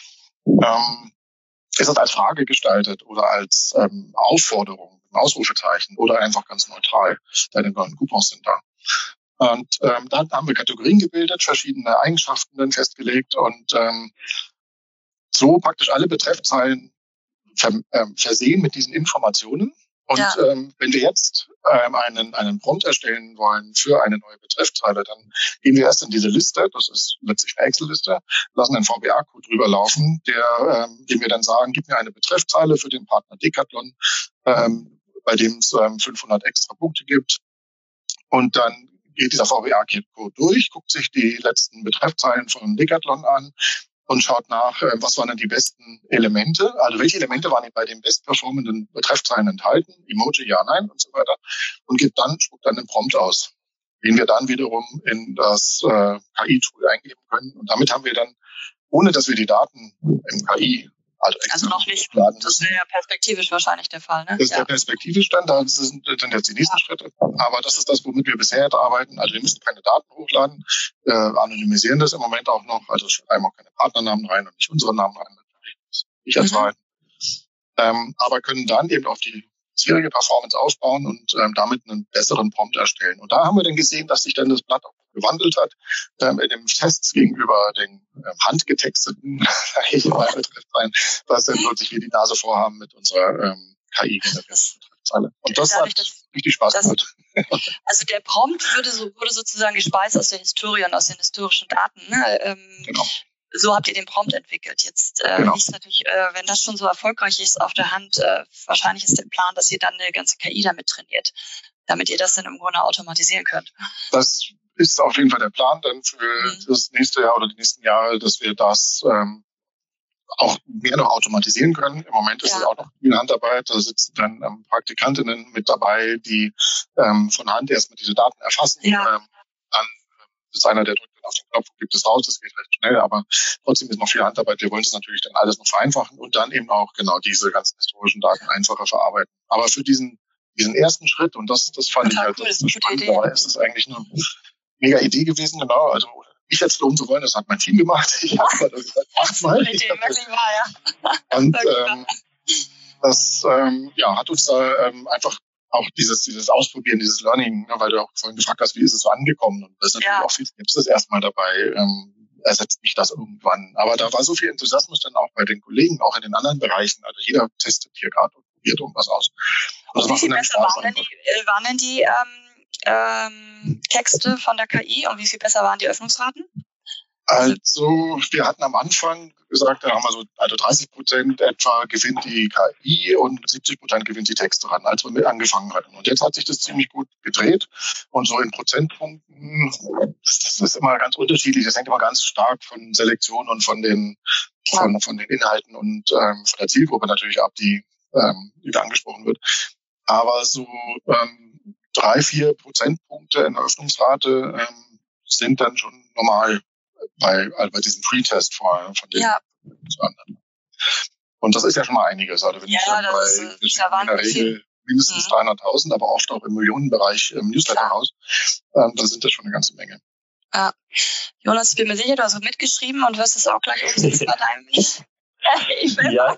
Ähm, ist das als Frage gestaltet oder als ähm, Aufforderung, ein Ausrufezeichen oder einfach ganz neutral? Deine neuen Coupons sind da. Und ähm, dann haben wir Kategorien gebildet, verschiedene Eigenschaften dann festgelegt und ähm, so praktisch alle Betreffzeilen ver, ähm, versehen mit diesen Informationen. Und Ja. ähm, wenn wir jetzt ähm, einen, einen Prompt erstellen wollen für eine neue Betreffzeile, dann gehen wir erst in diese Liste, das ist letztlich eine Excel-Liste, lassen einen V B A-Code drüber laufen, der, ähm, dem wir dann sagen, gib mir eine Betreffzeile für den Partner Decathlon, ähm, bei dem es ähm, fünfhundert extra Punkte gibt. Und dann geht dieser V B A-Code durch, guckt sich die letzten Betreffzeilen von Decathlon an und schaut nach, was waren denn die besten Elemente, also welche Elemente waren bei den bestperformenden Betreffzeilen enthalten, Emoji, ja, nein und so weiter, und gibt dann, spuckt dann einen Prompt aus, den wir dann wiederum in das äh, K I-Tool eingeben können. Und damit haben wir dann, ohne dass wir die Daten im K I, also, Also noch nicht. laden Das wäre ja perspektivisch wahrscheinlich der Fall, ne? Das ist ja. der perspektivische Stand, das sind dann jetzt die nächsten ja. Schritte. Aber das ist das, womit wir bisher jetzt arbeiten. Also wir müssen keine Daten hochladen, äh, anonymisieren das im Moment auch noch. Also schreiben auch keine Partnernamen rein und nicht unsere Namen rein. Ich als Wahl. Mhm. Ähm, aber können dann eben auf die bisherige Performance aufbauen und ähm, damit einen besseren Prompt erstellen. Und da haben wir dann gesehen, dass sich dann das Blatt auch gewandelt hat, ähm, in den Tests gegenüber den ähm, handgetexteten, ich mal Betreffzeilen, was dann wirklich wir die Nase vorhaben mit unserer ähm, K I-Betreffzeile. Und das Dadurch, hat richtig Spaß das, gemacht. Also der Prompt würde so, wurde sozusagen gespeist aus der Historie und aus den historischen Daten. Ne? Ähm, genau. So habt ihr den Prompt entwickelt. Jetzt äh, genau. ist natürlich, äh, wenn das schon so erfolgreich ist auf der Hand, äh, wahrscheinlich ist der Plan, dass ihr dann eine ganze K I damit trainiert, damit ihr das dann im Grunde automatisieren könnt. Das ist auf jeden Fall der Plan dann für mhm. das nächste Jahr oder die nächsten Jahre, dass wir das ähm, auch mehr noch automatisieren können. Im Moment ist es ja. auch noch viel Handarbeit. Da sitzen dann ähm, Praktikantinnen mit dabei, die ähm, von Hand erstmal diese Daten erfassen. Ja. Ähm, dann ist einer, der drückt dann auf den Knopf und gibt es raus. Das geht recht schnell, aber trotzdem ist noch viel Handarbeit. Wir wollen es natürlich dann alles noch vereinfachen und dann eben auch genau diese ganzen historischen Daten einfacher verarbeiten. Aber für diesen diesen ersten Schritt, und das das fand Total ich halt cool, das das spannend, dabei ist es eigentlich eine mega Idee gewesen, genau. Also ich jetzt loben zu wollen, das hat mein Team gemacht. Ich habe das gesagt, mach mal. Idee, wirklich wahr, ja. Und ähm, das ähm, ja, hat uns da ähm, einfach auch dieses dieses Ausprobieren, dieses Learning, ne, weil du auch vorhin gefragt hast, wie ist es so angekommen? Und da ist natürlich ja. auch viel Skepsis erstmal dabei. Ähm, ersetzt mich das irgendwann? Aber da war so viel Enthusiasmus dann auch bei den Kollegen, auch in den anderen Bereichen. Also jeder testet hier gerade und probiert irgendwas aus. Und, und wie viel besser waren denn, die, äh, waren denn die ähm, ähm, Texte von der K I und wie viel besser waren die Öffnungsraten? Also, wir hatten am Anfang gesagt, da haben wir so, also dreißig Prozent etwa gewinnt die K I und siebzig Prozent gewinnt die Texte ran, als wir mit angefangen hatten. Und jetzt hat sich das ziemlich gut gedreht. Und so in Prozentpunkten, das, das ist immer ganz unterschiedlich. Das hängt immer ganz stark von Selektion und von den, von, von den Inhalten und ähm, von der Zielgruppe natürlich ab, die, ähm, die da angesprochen wird. Aber so ähm, drei, vier Prozentpunkte in der Öffnungsrate ähm, sind dann schon normal bei, also bei diesem Pre-Test vorher von den ja. anderen. Und das ist ja schon mal einiges. Also wenn ja, ich dann das bei ist, ist ja in der Regel mindestens mhm. dreihunderttausend, aber oft auch im Millionenbereich im Newsletter raus, ähm, dann sind das schon eine ganze Menge. Ja. Jonas, ich bin mir sicher, du hast auch mitgeschrieben und wirst es auch gleich umsetzen bei deinem ich ja.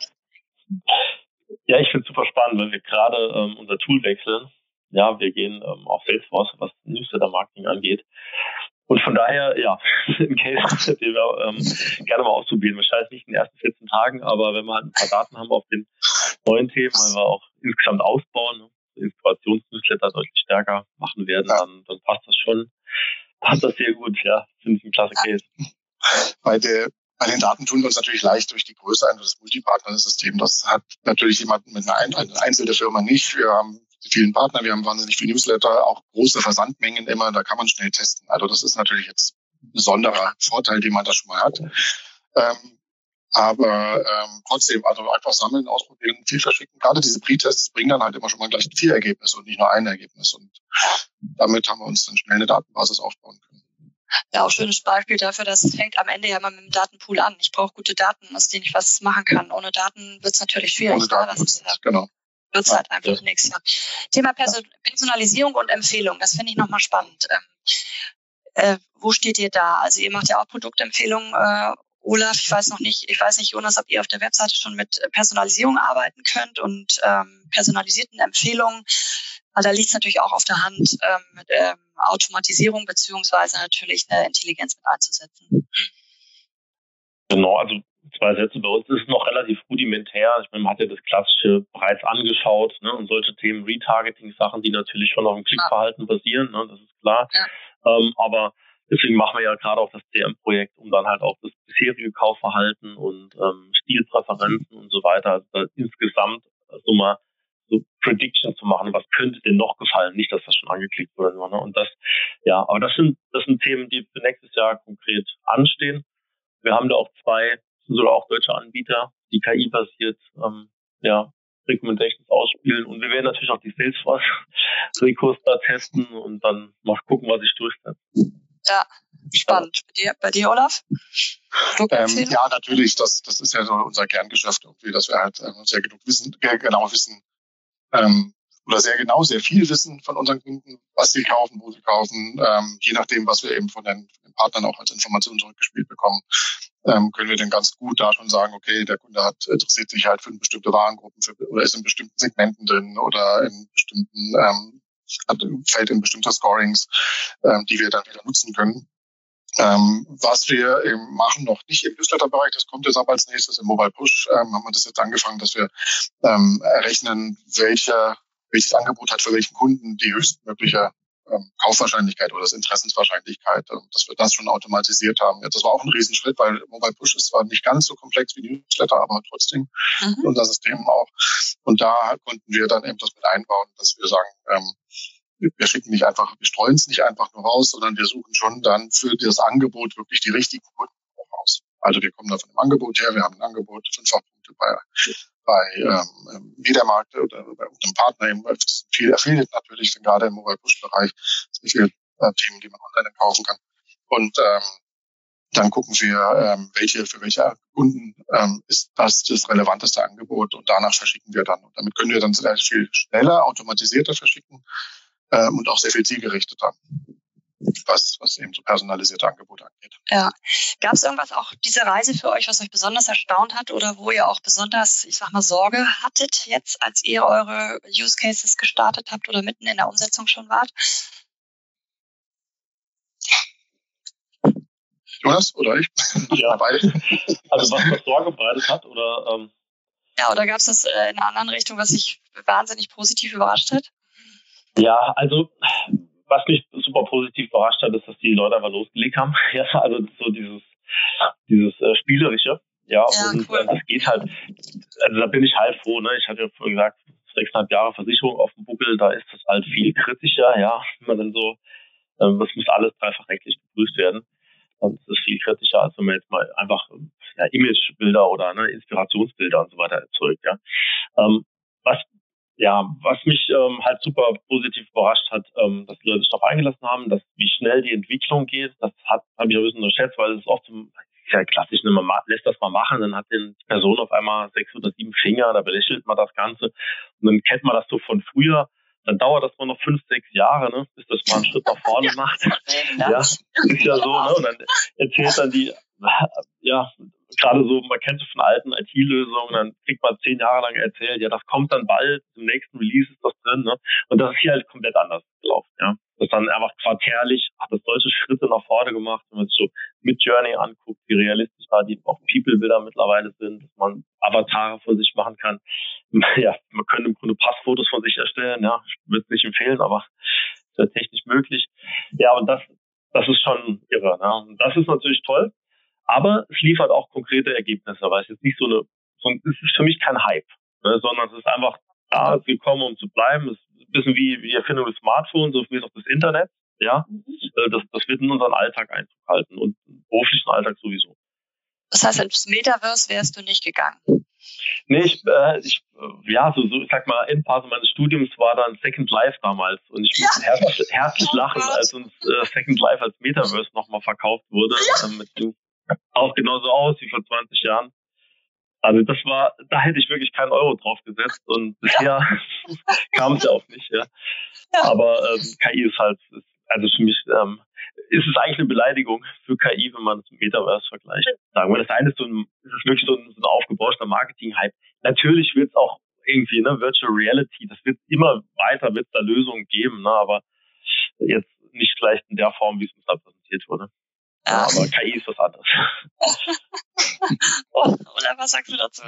ja, ich finde es super spannend, weil wir gerade ähm, unser Tool wechseln. Ja, wir gehen ähm, auf Salesforce, was Newsletter-Marketing angeht. Und von daher, ja, ein Case, den wir ähm, gerne mal ausprobieren. Wahrscheinlich nicht in den ersten vierzehn Tagen, aber wenn wir halt ein paar Daten haben auf den neuen Themen, weil wir auch insgesamt ausbauen, ne, Inspirationsnewsletter deutlich stärker machen werden, dann, dann passt das schon. Passt das sehr gut, ja. Finde ich ein klasse Case. Bei der Bei den Daten tun wir uns natürlich leicht durch die Größe ein, das Multipartner-System. Das hat natürlich jemand mit einer, Ein- einer einzelnen Firma nicht. Wir haben vielen Partner, wir haben wahnsinnig viele Newsletter, auch große Versandmengen immer, da kann man schnell testen. Also das ist natürlich jetzt ein besonderer Vorteil, den man da schon mal hat. Ähm, aber ähm, trotzdem, also einfach sammeln, ausprobieren, viel verschicken. Gerade diese Pre-Tests bringen dann halt immer schon mal gleich vier Ergebnisse und nicht nur ein Ergebnis. Und damit haben wir uns dann schnell eine Datenbasis aufbauen können. Ja, auch schönes Beispiel dafür, dass es fängt am Ende ja mal mit dem Datenpool an. Ich brauche gute Daten, aus denen ich was machen kann. Ohne Daten wird es natürlich schwierig. Ohne Daten das ist, ja, genau. Wird es halt einfach ja. nichts. Ja. Thema Person- Personalisierung und Empfehlung, das finde ich nochmal spannend. Ähm, äh, wo steht ihr da? Also ihr macht ja auch Produktempfehlungen, äh, Olaf, ich weiß noch nicht, ich weiß nicht, Jonas, ob ihr auf der Webseite schon mit Personalisierung arbeiten könnt und ähm, personalisierten Empfehlungen. Aber da liegt es natürlich auch auf der Hand, ähm, mit ähm, Automatisierung beziehungsweise natürlich eine Intelligenz mit einzusetzen. Genau, also zwei Sätze. Bei uns ist es noch relativ rudimentär. Ich meine, man hat ja das Klassische bereits angeschaut, ne? Und solche Themen, Retargeting-Sachen, die natürlich schon auf dem Klickverhalten basieren, ne? Das ist klar. Ja. Ähm, aber deswegen machen wir ja gerade auch das C R M-Projekt, um dann halt auch das bisherige Kaufverhalten und ähm, Stilpräferenzen mhm. und so weiter, also insgesamt so mal so Prediction zu machen, was könnte denn noch gefallen, nicht, dass das schon angeklickt wurde. Ne? Und das, ja, aber das sind das sind Themen, die für nächstes Jahr konkret anstehen. Wir haben da auch zwei, sogar auch deutsche Anbieter, die K I-basiert ähm, ja, Recommendations ausspielen. Und wir werden natürlich auch die Salesforce-Rekurs da testen und dann mal gucken, was sich durchsetzt. Ja, spannend. Bei dir, bei dir Olaf? Ähm, ja, natürlich. Das, das ist ja so unser Kerngeschäft irgendwie, dass wir halt ähm, sehr genug wissen, genau wissen, ähm, oder sehr genau, sehr viel wissen von unseren Kunden, was sie kaufen, wo sie kaufen, ähm, je nachdem, was wir eben von den, von den Partnern auch als Information zurückgespielt bekommen, ähm, können wir dann ganz gut da schon sagen, okay, der Kunde hat interessiert sich halt für bestimmte Warengruppen für, oder ist in bestimmten Segmenten drin oder in bestimmten, ähm, hat, fällt in bestimmte Scorings, ähm, die wir dann wieder nutzen können. Ähm, was wir eben machen, noch nicht im Newsletter-Bereich, das kommt jetzt aber als nächstes im Mobile Push, ähm, haben wir das jetzt angefangen, dass wir ähm, errechnen, welcher, welches Angebot hat für welchen Kunden die höchstmögliche ähm, Kaufwahrscheinlichkeit oder das Interessenswahrscheinlichkeit, ähm, dass wir das schon automatisiert haben. Ja, das war auch ein Riesenschritt, weil Mobile Push ist zwar nicht ganz so komplex wie Newsletter, aber trotzdem mhm. unser System auch. Und da konnten wir dann eben das mit einbauen, dass wir sagen, ähm, wir schicken nicht einfach, wir streuen es nicht einfach nur raus, sondern wir suchen schon dann für das Angebot wirklich die richtigen Kunden raus. Also wir kommen da von dem Angebot her, wir haben ein Angebot, Fünffachpunkte bei, bei ähm, Mediamarkt oder bei unserem Partner, eben, viel Affiliate natürlich, denn gerade im Mobile-Push-Bereich sind viele äh, Themen, die man online kaufen kann. Und ähm, dann gucken wir, ähm, welche für welche Kunden ähm, ist das das relevanteste Angebot und danach verschicken wir dann. Und damit können wir dann sehr viel schneller, automatisierter verschicken. Und auch sehr viel zielgerichteter, was, was eben so personalisierte Angebote angeht. Ja. Gab es irgendwas auch diese Reise für euch, was euch besonders erstaunt hat oder wo ihr auch besonders, ich sag mal, Sorge hattet jetzt, als ihr eure Use Cases gestartet habt oder mitten in der Umsetzung schon wart? Jonas oder ich? Ja, beide. Also was was Sorge bereitet hat oder? Ähm ja, oder gab es das in einer anderen Richtung, was sich wahnsinnig positiv überrascht hat? Ja, also was mich super positiv überrascht hat, ist, dass die Leute einfach losgelegt haben. Ja, also so dieses dieses äh, Spielerische. Ja, Ja, und cool. äh, das geht halt, also da bin ich halt froh, ne? Ich hatte ja vorhin gesagt, sechseinhalb Jahre Versicherung auf dem Buckel, da ist das halt viel kritischer, ja, wenn man dann so, ähm, das muss alles dreifach rechtlich geprüft werden. Das ist viel kritischer, als wenn man jetzt mal einfach ja, Imagebilder oder ne, Inspirationsbilder und so weiter erzeugt, ja. Ähm, was ja, was mich ähm, halt super positiv überrascht hat, ähm, dass die Leute sich darauf eingelassen haben, dass wie schnell die Entwicklung geht, das hat habe ich ein bisschen unterschätzt, weil es oft zum ist ja klassisch, ne, man ma- lässt das mal machen, dann hat die Person auf einmal sechs oder sieben Finger, da belächelt man das Ganze und dann kennt man das so von früher, dann dauert das mal noch fünf, sechs Jahre, ne, bis das mal einen Schritt nach vorne Ja, macht. ja. Ja, ist ja so, ne, und dann erzählt dann die, ja, gerade so, man kennt es von alten I T-Lösungen, dann kriegt man zehn Jahre lang erzählt, ja, das kommt dann bald, im nächsten Release ist das drin, ne, und das ist hier halt komplett anders gelaufen, ja. Das ist dann einfach quartärlich, hat das solche Schritte nach vorne gemacht, wenn man sich so mit Journey anguckt, wie realistisch da die auch People-Bilder mittlerweile sind, dass man Avatare von sich machen kann. Ja, man könnte im Grunde Passfotos von sich erstellen, ja, ich würde es nicht empfehlen, aber ist ja technisch möglich. Ja, und das, das ist schon irre, ne, und das ist natürlich toll, aber es liefert auch konkrete Ergebnisse, weil es ist nicht so eine, so, es ist für mich kein Hype, ne, sondern es ist einfach da gekommen, um zu bleiben. Es ist ein bisschen wie die Erfindung des Smartphones, so wie es auch das Internet, ja. Das, das wird in unseren Alltag Einzug halten und im beruflichen Alltag sowieso. Das heißt, ins Metaverse wärst du nicht gegangen? Nee, ich, äh, ich ja, so, so, ich sag mal, Endphase meines Studiums war dann Second Life damals und ich musste Ja. herzlich, herzlich Oh lachen, Gott. als uns äh, Second Life als Metaverse nochmal verkauft wurde. Ja. Ähm, mit dem, auch genauso aus wie vor zwanzig Jahren. Also das war, da hätte ich wirklich keinen Euro drauf gesetzt und bisher kam es ja auch nicht, ja. Ja. Aber ähm, K I ist halt, ist, also für mich ähm, ist es eigentlich eine Beleidigung für K I, wenn man es mit Metaverse vergleicht. Sagen wir, das eine ist so ein, ist es wirklich so ein, so ein aufgebauschter Marketing-Hype. Natürlich wird es auch irgendwie, ne, Virtual Reality, das wird immer weiter, wird es da Lösungen geben, ne, aber jetzt nicht vielleicht in der Form, wie es uns da präsentiert wurde. Ja, aber K I ist was anderes. Oh, oder was sagst du dazu?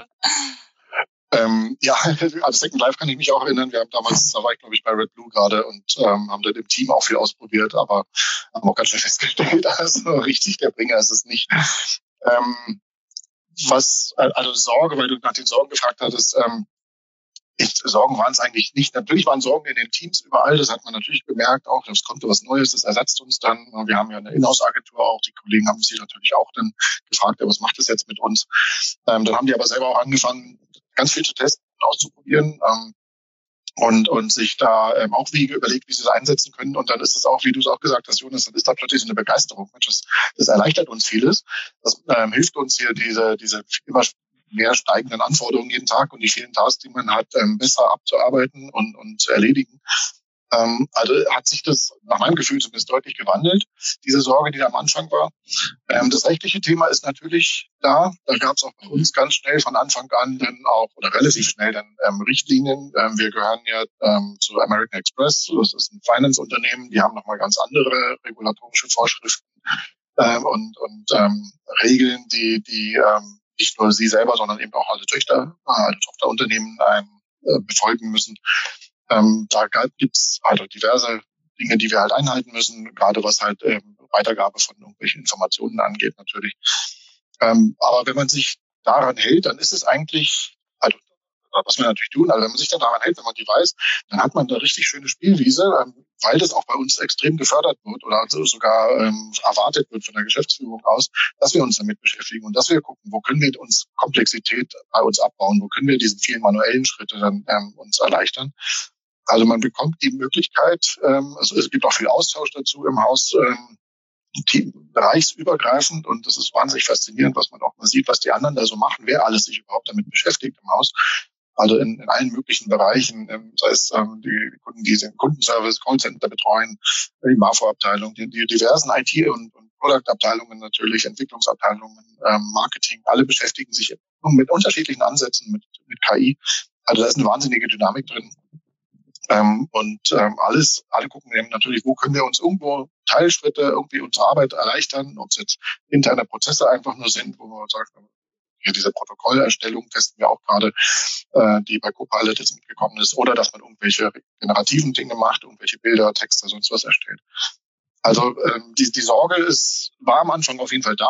Ähm, ja, also Second Life kann ich mich auch erinnern. Wir haben damals, da war ich glaube ich bei Red Blue gerade und ähm, haben dann im Team auch viel ausprobiert, aber haben auch ganz schnell festgestellt, also richtig der Bringer ist es nicht. Ähm, was, also Sorge, weil du nach den Sorgen gefragt hattest, ähm, ich, Sorgen waren es eigentlich nicht. Natürlich waren Sorgen in den Teams überall, das hat man natürlich bemerkt, auch es kommt was Neues, das ersetzt uns dann. Wir haben ja eine Inhouse-Agentur auch, die Kollegen haben sich natürlich auch dann gefragt, ja, was macht das jetzt mit uns? Ähm, dann haben die aber selber auch angefangen, ganz viel zu testen und auszuprobieren ähm, und, und sich da ähm, auch Wege überlegt, wie sie es einsetzen können. Und dann ist es auch, wie du es auch gesagt hast, Jonas, dann ist da plötzlich so eine Begeisterung. Mensch, das, das erleichtert uns vieles. Das ähm, hilft uns hier, diese, diese immer mehr steigenden Anforderungen jeden Tag und die vielen Tasks, die man hat, ähm, besser abzuarbeiten und, und zu erledigen. Ähm, also hat sich das nach meinem Gefühl zumindest deutlich gewandelt, diese Sorge, die da am Anfang war. Ähm, das rechtliche Thema ist natürlich da. Da gab es auch bei uns ganz schnell von Anfang an dann auch, oder relativ schnell dann ähm, Richtlinien. Ähm, wir gehören ja ähm, zu American Express. Das ist ein Finance-Unternehmen. Die haben nochmal ganz andere regulatorische Vorschriften ähm, und, und ähm, Regeln, die, die ähm, nicht nur sie selber, sondern eben auch alle Töchter, äh, alle Tochterunternehmen ähm, äh, befolgen müssen. Ähm, da gibt's also diverse Dinge, die wir halt einhalten müssen, gerade was halt ähm, Weitergabe von irgendwelchen Informationen angeht natürlich. Ähm, aber wenn man sich daran hält, dann ist es eigentlich, also was wir natürlich tun, also wenn man sich dann daran hält, wenn man die weiß, dann hat man da richtig schöne Spielwiese, ähm, weil das auch bei uns extrem gefördert wird oder also sogar ähm, erwartet wird von der Geschäftsführung aus, dass wir uns damit beschäftigen und dass wir gucken, wo können wir uns Komplexität bei uns abbauen, wo können wir diese vielen manuellen Schritte dann ähm, uns erleichtern. Also man bekommt die Möglichkeit, ähm, also es gibt auch viel Austausch dazu im Haus, ähm, Team, bereichsübergreifend, und das ist wahnsinnig faszinierend, was man auch mal sieht, was die anderen da so machen, wer alles sich überhaupt damit beschäftigt im Haus. Also in, in allen möglichen Bereichen, ähm, sei es ähm, die Kunden, die den Kundenservice, Callcenter betreuen, die Marfo-Abteilung, die, die diversen I T- und, und Product-Abteilungen natürlich, Entwicklungsabteilungen, ähm, Marketing, alle beschäftigen sich mit unterschiedlichen Ansätzen mit, mit K I. Also da ist eine wahnsinnige Dynamik drin. Ähm, und ähm, alles, alle gucken eben natürlich, wo können wir uns irgendwo Teilschritte, irgendwie unsere Arbeit erleichtern, ob es jetzt interne Prozesse einfach nur sind, wo man sagt, hier diese Protokollerstellung testen wir auch gerade, äh, die bei Copilot jetzt mitgekommen ist, oder dass man irgendwelche generativen Dinge macht, irgendwelche Bilder, Texte, sonst was erstellt. Also ähm, die, die Sorge ist, war am Anfang auf jeden Fall da.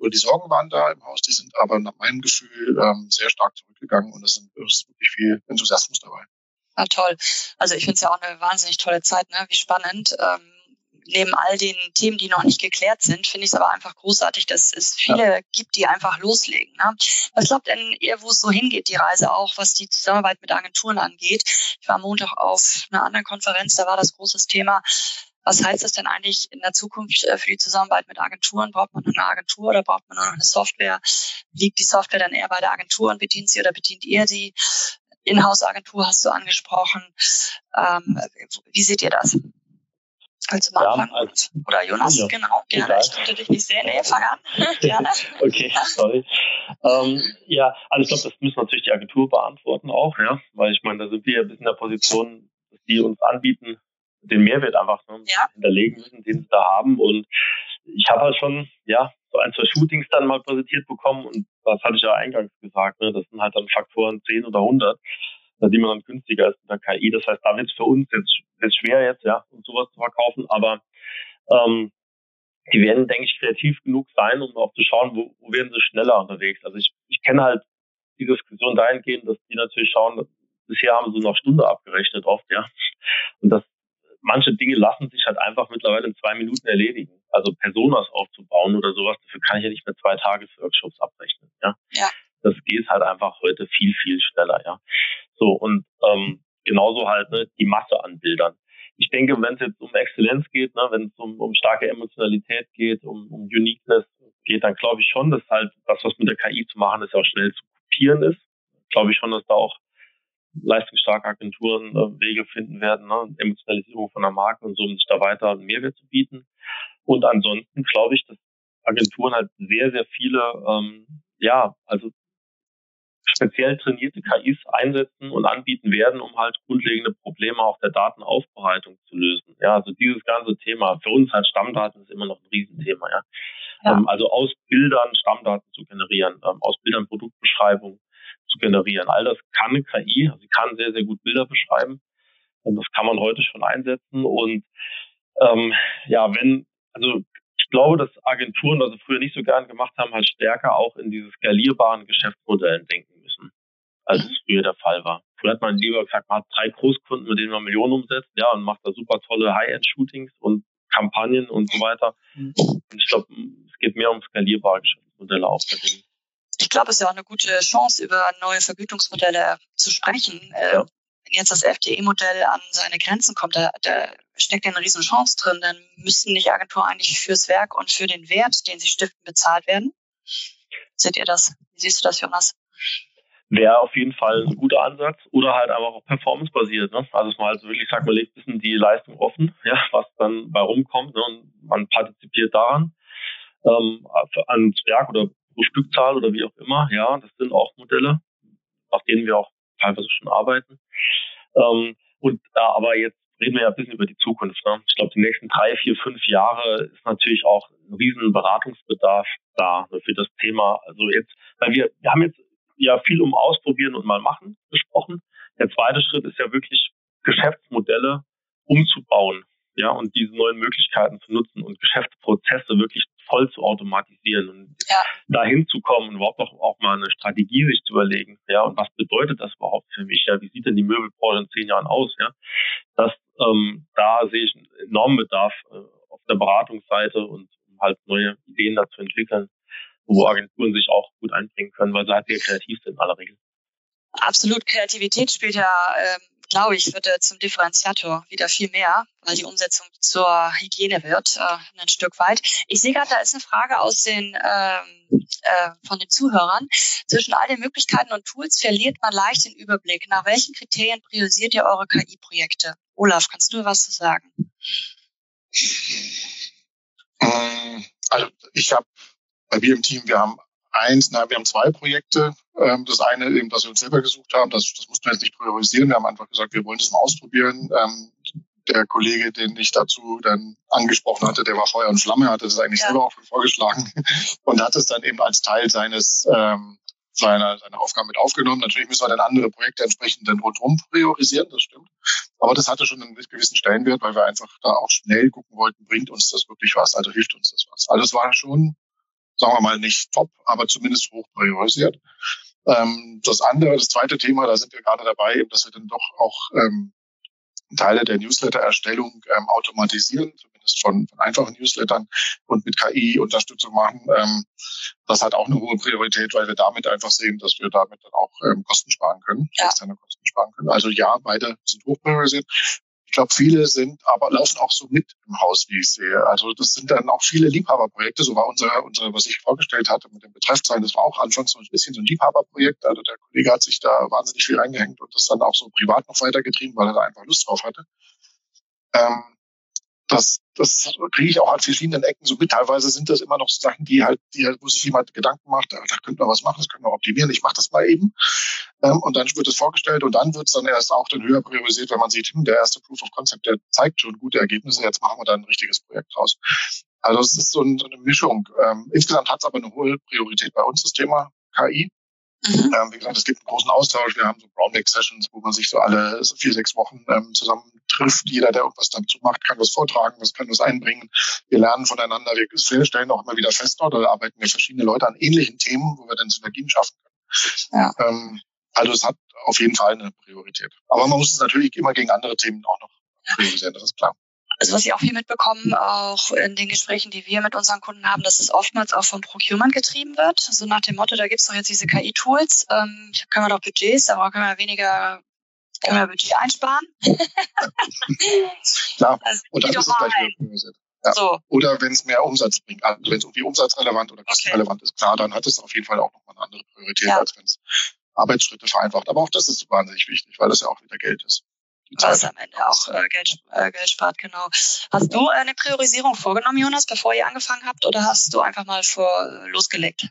oder die Sorgen waren da im Haus, die sind aber nach meinem Gefühl ähm, sehr stark zurückgegangen und es ist wirklich viel Enthusiasmus dabei. Ah, toll. Also ich finde es ja auch eine wahnsinnig tolle Zeit, ne? Wie spannend. Ähm, neben all den Themen, die noch nicht geklärt sind, finde ich es aber einfach großartig, dass es viele ja. gibt, die einfach loslegen. Ne? Was glaubt denn ihr, wo es so hingeht, die Reise auch, was die Zusammenarbeit mit Agenturen angeht? Ich war am Montag auf einer anderen Konferenz, da war das großes Thema. Was heißt das denn eigentlich in der Zukunft für die Zusammenarbeit mit Agenturen? Braucht man eine Agentur oder braucht man nur noch eine Software? Liegt die Software dann eher bei der Agentur und bedient sie oder bedient ihr sie? Inhouse-Agentur hast du angesprochen. Ähm, wie seht ihr das? Willst du mal anfangen? Ja, also, oder Jonas, ja, genau, gerne. Egal. Ich konnte dich nicht sehen. Nee, fang an. Gerne. Okay, sorry. ähm, ja, also ich glaube, das müssen natürlich die Agentur beantworten auch, ja, weil ich meine, da sind wir ein bisschen in der Position, dass die uns anbieten, den Mehrwert einfach ne, ja. hinterlegen müssen, den sie da haben. Und ich habe halt schon, ja, so ein, zwei Shootings dann mal präsentiert bekommen und das hatte ich ja eingangs gesagt, ne, das sind halt dann Faktoren zehn oder hundert. Da sieht man dann günstiger ist mit der K I. Das heißt, da wird es für uns jetzt, jetzt schwer jetzt, ja, uns sowas zu verkaufen. Aber ähm, die werden, denke ich, kreativ genug sein, um auch zu schauen, wo, wo werden sie schneller unterwegs. Also ich, ich kenne halt die Diskussion dahingehend, dass die natürlich schauen, dass, bisher haben sie noch Stunde abgerechnet oft, ja. Und dass manche Dinge lassen sich halt einfach mittlerweile in zwei Minuten erledigen. Also Personas aufzubauen oder sowas, dafür kann ich ja nicht mehr zwei Tages-Workshops abrechnen, ja. Ja. Das geht halt einfach heute viel, viel schneller, ja. So, und ähm, genauso halt ne, die Masse an Bildern. Ich denke, wenn es jetzt um Exzellenz geht, ne, wenn es um, um starke Emotionalität geht, um, um Uniqueness geht, dann glaube ich schon, dass halt das, was mit der K I zu machen ist, auch schnell zu kopieren ist. Glaube ich schon, dass da auch leistungsstarke Agenturen äh, Wege finden werden, ne, Emotionalisierung von der Marke und so, um sich da weiter einen Mehrwert zu bieten. Und ansonsten glaube ich, dass Agenturen halt sehr, sehr viele, ähm, ja, also speziell trainierte K Is einsetzen und anbieten werden, um halt grundlegende Probleme auch der Datenaufbereitung zu lösen. Ja, also dieses ganze Thema, für uns als Stammdaten ist immer noch ein Riesenthema, ja. ja. Ähm, also aus Bildern Stammdaten zu generieren, ähm, aus Bildern Produktbeschreibungen zu generieren. All das kann eine K I, also sie kann sehr, sehr gut Bilder beschreiben. Und das kann man heute schon einsetzen. Und ähm, ja, wenn, also ich glaube, dass Agenturen, was sie früher nicht so gern gemacht haben, halt stärker auch in diese skalierbaren Geschäftsmodellen denken müssen, als es früher der Fall war. Früher hat man lieber gesagt, man hat drei Großkunden, mit denen man Millionen umsetzt, ja, und macht da super tolle High-End-Shootings und Kampagnen und so weiter. Und ich glaube, es geht mehr um skalierbare Geschäftsmodelle auch bei denen. Ich glaube, es ist ja auch eine gute Chance, über neue Vergütungsmodelle zu sprechen. Ja. Wenn jetzt das F D E-Modell an seine Grenzen kommt, da, da steckt ja eine riesen Chance drin, dann müssten nicht Agenturen eigentlich fürs Werk und für den Wert, den sie stiften, bezahlt werden. Seht ihr das? Wie siehst du das, Jonas? Wäre auf jeden Fall ein guter Ansatz oder halt aber auch performance-basiert. Ne? Also dass man halt wirklich sagt, man legt ein bisschen die Leistung offen, ja, was dann bei rumkommt, ne? Und man partizipiert daran ähm, ans Werk oder pro Stückzahl oder wie auch immer. Ja, das sind auch Modelle, auf denen wir auch teilweise schon arbeiten. Ähm, und da äh, aber jetzt reden wir ja ein bisschen über die Zukunft. Ne? Ich glaube, die nächsten drei, vier, fünf Jahre ist natürlich auch ein riesen Beratungsbedarf da für das Thema. Also jetzt, weil wir, wir haben jetzt ja viel um Ausprobieren und mal machen gesprochen. Der zweite Schritt ist ja wirklich Geschäftsmodelle umzubauen, ja, und diese neuen Möglichkeiten zu nutzen und Geschäftsprozesse wirklich voll zu automatisieren und ja. dahin zu kommen und überhaupt auch, auch mal eine Strategie sich zu überlegen, ja, und was bedeutet das überhaupt für mich, ja, wie sieht denn die Möbelbranche in zehn Jahren aus, ja, das, ähm, da sehe ich einen enormen Bedarf äh, auf der Beratungsseite und um halt neue Ideen dazu entwickeln, wo Agenturen sich auch gut einbringen können, weil sie halt sehr kreativ sind in aller Regel. Absolut, Kreativität spielt ja, ähm, glaube ich, wird ja zum Differenziator wieder viel mehr, weil die Umsetzung zur Hygiene wird, äh, ein Stück weit. Ich sehe gerade, da ist eine Frage aus den ähm, äh, von den Zuhörern. Zwischen all den Möglichkeiten und Tools verliert man leicht den Überblick. Nach welchen Kriterien priorisiert ihr eure K I-Projekte? Olaf, kannst du was zu sagen? Also ich habe bei mir im Team, wir haben eins, na, wir haben zwei Projekte. Ähm, das eine eben, das wir uns selber gesucht haben, das, das mussten wir jetzt nicht priorisieren. Wir haben einfach gesagt, wir wollen das mal ausprobieren. Ähm, der Kollege, den ich dazu dann angesprochen hatte, der war Feuer und Flamme, hatte das eigentlich ja. selber auch schon vorgeschlagen und hat es dann eben als Teil seines ähm, seiner, seiner Aufgaben mit aufgenommen. Natürlich müssen wir dann andere Projekte entsprechend dann rundherum priorisieren, das stimmt. Aber das hatte schon einen gewissen Stellenwert, weil wir einfach da auch schnell gucken wollten, bringt uns das wirklich was, also hilft uns das was. Also es war schon sagen wir mal nicht top, aber zumindest hoch priorisiert. Ähm, das andere, das zweite Thema, da sind wir gerade dabei, dass wir dann doch auch ähm, Teile der Newsletter-Erstellung ähm, automatisieren, zumindest von, von einfachen Newslettern und mit K I-Unterstützung machen. Ähm, das hat auch eine hohe Priorität, weil wir damit einfach sehen, dass wir damit dann auch ähm, Kosten sparen können, Ja. externe Kosten sparen können. Also ja, beide sind hoch priorisiert. Ich glaube, viele sind aber laufen auch so mit im Haus, wie ich sehe. Also das sind dann auch viele Liebhaberprojekte. So war unser, unser, was ich vorgestellt hatte mit dem Betreffzeichen, das war auch anfangs so ein bisschen so ein Liebhaberprojekt. Also der Kollege hat sich da wahnsinnig viel reingehängt und das dann auch so privat noch weitergetrieben, weil er da einfach Lust drauf hatte. Ähm, das, das kriege ich auch an verschiedenen Ecken so mit. Teilweise sind das immer noch Sachen, die halt, die halt, wo sich jemand Gedanken macht, da, da könnte man was machen, das könnte man optimieren, ich mache das mal eben. Ähm, und dann wird es vorgestellt und dann wird es dann erst auch dann höher priorisiert, wenn man sieht, hm, der erste Proof of Concept, der zeigt schon gute Ergebnisse, jetzt machen wir da ein richtiges Projekt draus. Also es ist so, ein, so eine Mischung. Ähm, insgesamt hat es aber eine hohe Priorität bei uns, das Thema K I. Mhm. Ähm, wie gesagt, es gibt einen großen Austausch. Wir haben so Brownback-Sessions, wo man sich so alle so vier, sechs Wochen ähm, zusammen trifft. Jeder, der irgendwas dazu macht, kann was vortragen, was kann was einbringen. Wir lernen voneinander. Wir stellen auch immer wieder fest, da arbeiten wir verschiedene Leute an ähnlichen Themen, wo wir dann Synergien schaffen können. Ja. Ähm, also es hat auf jeden Fall eine Priorität. Aber man muss es natürlich immer gegen andere Themen auch noch priorisieren, das ist klar. Also was ich auch viel mitbekommen, auch in den Gesprächen, die wir mit unseren Kunden haben, dass es oftmals auch vom Procurement getrieben wird. So nach dem Motto, da gibt es doch jetzt diese K I-Tools, ähm, können wir doch Budgets, aber können wir weniger, können wir Budget einsparen. Klar, also, und dann ist es gleich wieder priorisiert. Ja. So. Oder wenn es mehr Umsatz bringt, also wenn es irgendwie umsatzrelevant oder kostenrelevant okay. ist, klar, dann hat es auf jeden Fall auch nochmal eine andere Priorität, ja. als wenn es Arbeitsschritte vereinfacht. Aber auch das ist wahnsinnig wichtig, weil das ja auch wieder Geld ist. Was am Ende auch äh, Geld, äh, Geld spart, genau. Hast du eine Priorisierung vorgenommen, Jonas, bevor ihr angefangen habt, oder hast du einfach mal vor äh, losgelegt?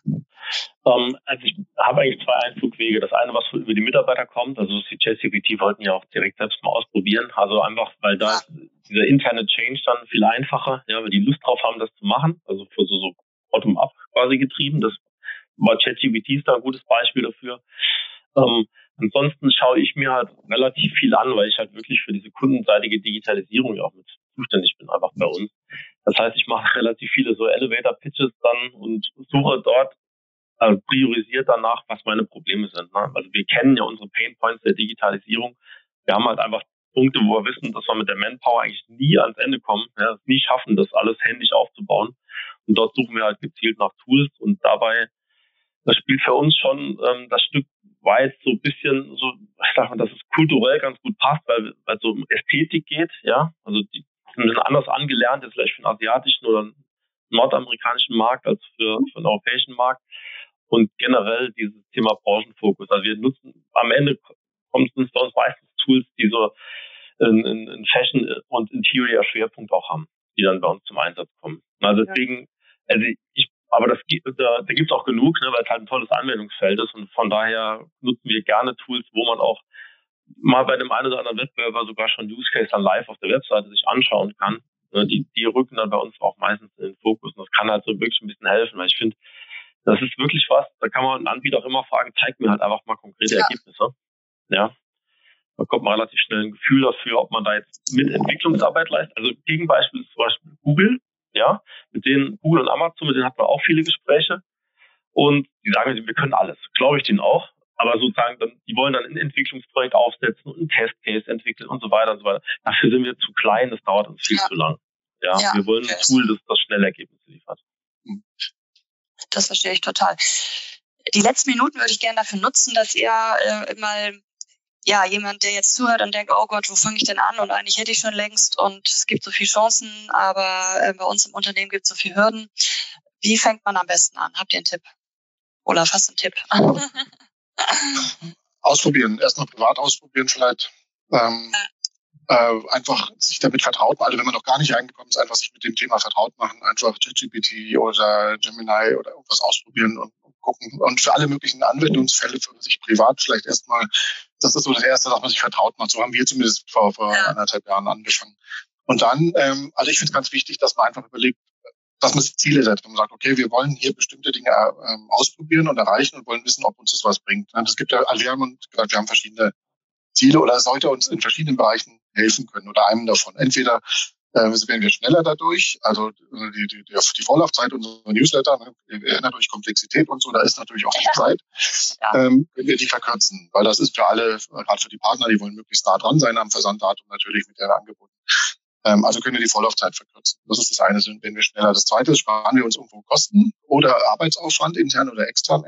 Um, also ich habe eigentlich zwei Einflugwege. Das eine, was über die Mitarbeiter kommt, also das die ChatGPT wollten ja auch direkt selbst mal ausprobieren. Also einfach, weil da ist dieser interne Change dann viel einfacher, ja, weil die Lust drauf haben, das zu machen. Also für so, so bottom-up quasi getrieben. Das war ChatGPT ist da ein gutes Beispiel dafür. Um, Ansonsten schaue ich mir halt relativ viel an, weil ich halt wirklich für diese kundenseitige Digitalisierung ja auch mit zuständig bin, einfach bei uns. Das heißt, ich mache relativ viele so Elevator-Pitches dann und suche dort, äh, priorisiert danach, was meine Probleme sind. Ne? Also wir kennen ja unsere Painpoints der Digitalisierung. Wir haben halt einfach Punkte, wo wir wissen, dass wir mit der Manpower eigentlich nie ans Ende kommen, ja, es nie schaffen, das alles händisch aufzubauen. Und dort suchen wir halt gezielt nach Tools und dabei, das spielt für uns schon ähm, das Stück weit so ein bisschen so, ich sag mal, dass es kulturell ganz gut passt, weil weil es so um Ästhetik geht, ja. Also die sind anders angelernt, jetzt vielleicht für den asiatischen oder einen nordamerikanischen Markt als für, für den europäischen Markt. Und generell dieses Thema Branchenfokus. Also wir nutzen, am Ende kommt es bei uns meistens Tools, die so einen Fashion- und Interior-Schwerpunkt auch haben, die dann bei uns zum Einsatz kommen. Also deswegen, also ich Aber das gibt, da, da gibt es auch genug, ne, weil es halt ein tolles Anwendungsfeld ist und von daher nutzen wir gerne Tools, wo man auch mal bei dem einen oder anderen Wettbewerber sogar schon Use Case dann live auf der Webseite sich anschauen kann. Ne, die, die rücken dann bei uns auch meistens in den Fokus und das kann halt so wirklich ein bisschen helfen, weil ich finde, das ist wirklich was, da kann man einen Anbieter auch immer fragen, zeig mir halt einfach mal konkrete ja. Ergebnisse. Ja. Da kommt man relativ schnell ein Gefühl dafür, ob man da jetzt mit Entwicklungsarbeit leistet. Also Gegenbeispiel ist zum Beispiel Google. Ja, mit denen Google und Amazon, mit denen hatten wir auch viele Gespräche und die sagen, wir können alles. Glaube ich denen auch, aber sozusagen, dann, die wollen dann ein Entwicklungsprojekt aufsetzen und einen Testcase entwickeln und so weiter und so weiter. Dafür sind wir zu klein, das dauert uns viel ja. zu lang. Ja, ja, wir wollen ein Tool, das das schnelle Ergebnisse liefert. Das verstehe ich total. Die letzten Minuten würde ich gerne dafür nutzen, dass ihr äh, mal ja, jemand, der jetzt zuhört und denkt, oh Gott, wo fange ich denn an? Und eigentlich hätte ich schon längst und es gibt so viele Chancen, aber äh, bei uns im Unternehmen gibt es so viele Hürden. Wie fängt man am besten an? Habt ihr einen Tipp? Olaf, hast du einen Tipp? Ausprobieren. Erstmal privat ausprobieren vielleicht. Ähm, ja. äh, einfach sich damit vertraut machen. Also wenn man noch gar nicht reingekommen ist, einfach sich mit dem Thema vertraut machen. Einfach ChatGPT oder Gemini oder irgendwas ausprobieren und gucken. Und für alle möglichen Anwendungsfälle für sich privat vielleicht erstmal, das ist so das Erste, dass man sich vertraut macht. So haben wir zumindest vor, vor ja. anderthalb Jahren angefangen. Und dann, ähm, also ich finde es ganz wichtig, dass man einfach überlegt, dass man sich Ziele setzt. Und man sagt, okay, wir wollen hier bestimmte Dinge ähm, ausprobieren und erreichen und wollen wissen, ob uns das was bringt. Und es gibt ja, also wir haben gesagt, wir haben verschiedene Ziele oder es sollte uns in verschiedenen Bereichen helfen können oder einem davon. Entweder Äh, werden wir schneller dadurch. Also die, die, die Vorlaufzeit unserer Newsletter, ne, erinnert euch Komplexität und so, da ist natürlich auch die ja. Zeit, ja. Ähm, können wir die verkürzen. Weil das ist für alle, gerade für die Partner, die wollen möglichst nah dran sein am Versanddatum natürlich mit ihren Angeboten. Ähm, also können wir die Vorlaufzeit verkürzen. Das ist das eine, sind wir schneller. Das zweite ist, sparen wir uns irgendwo Kosten oder Arbeitsaufwand, intern oder extern.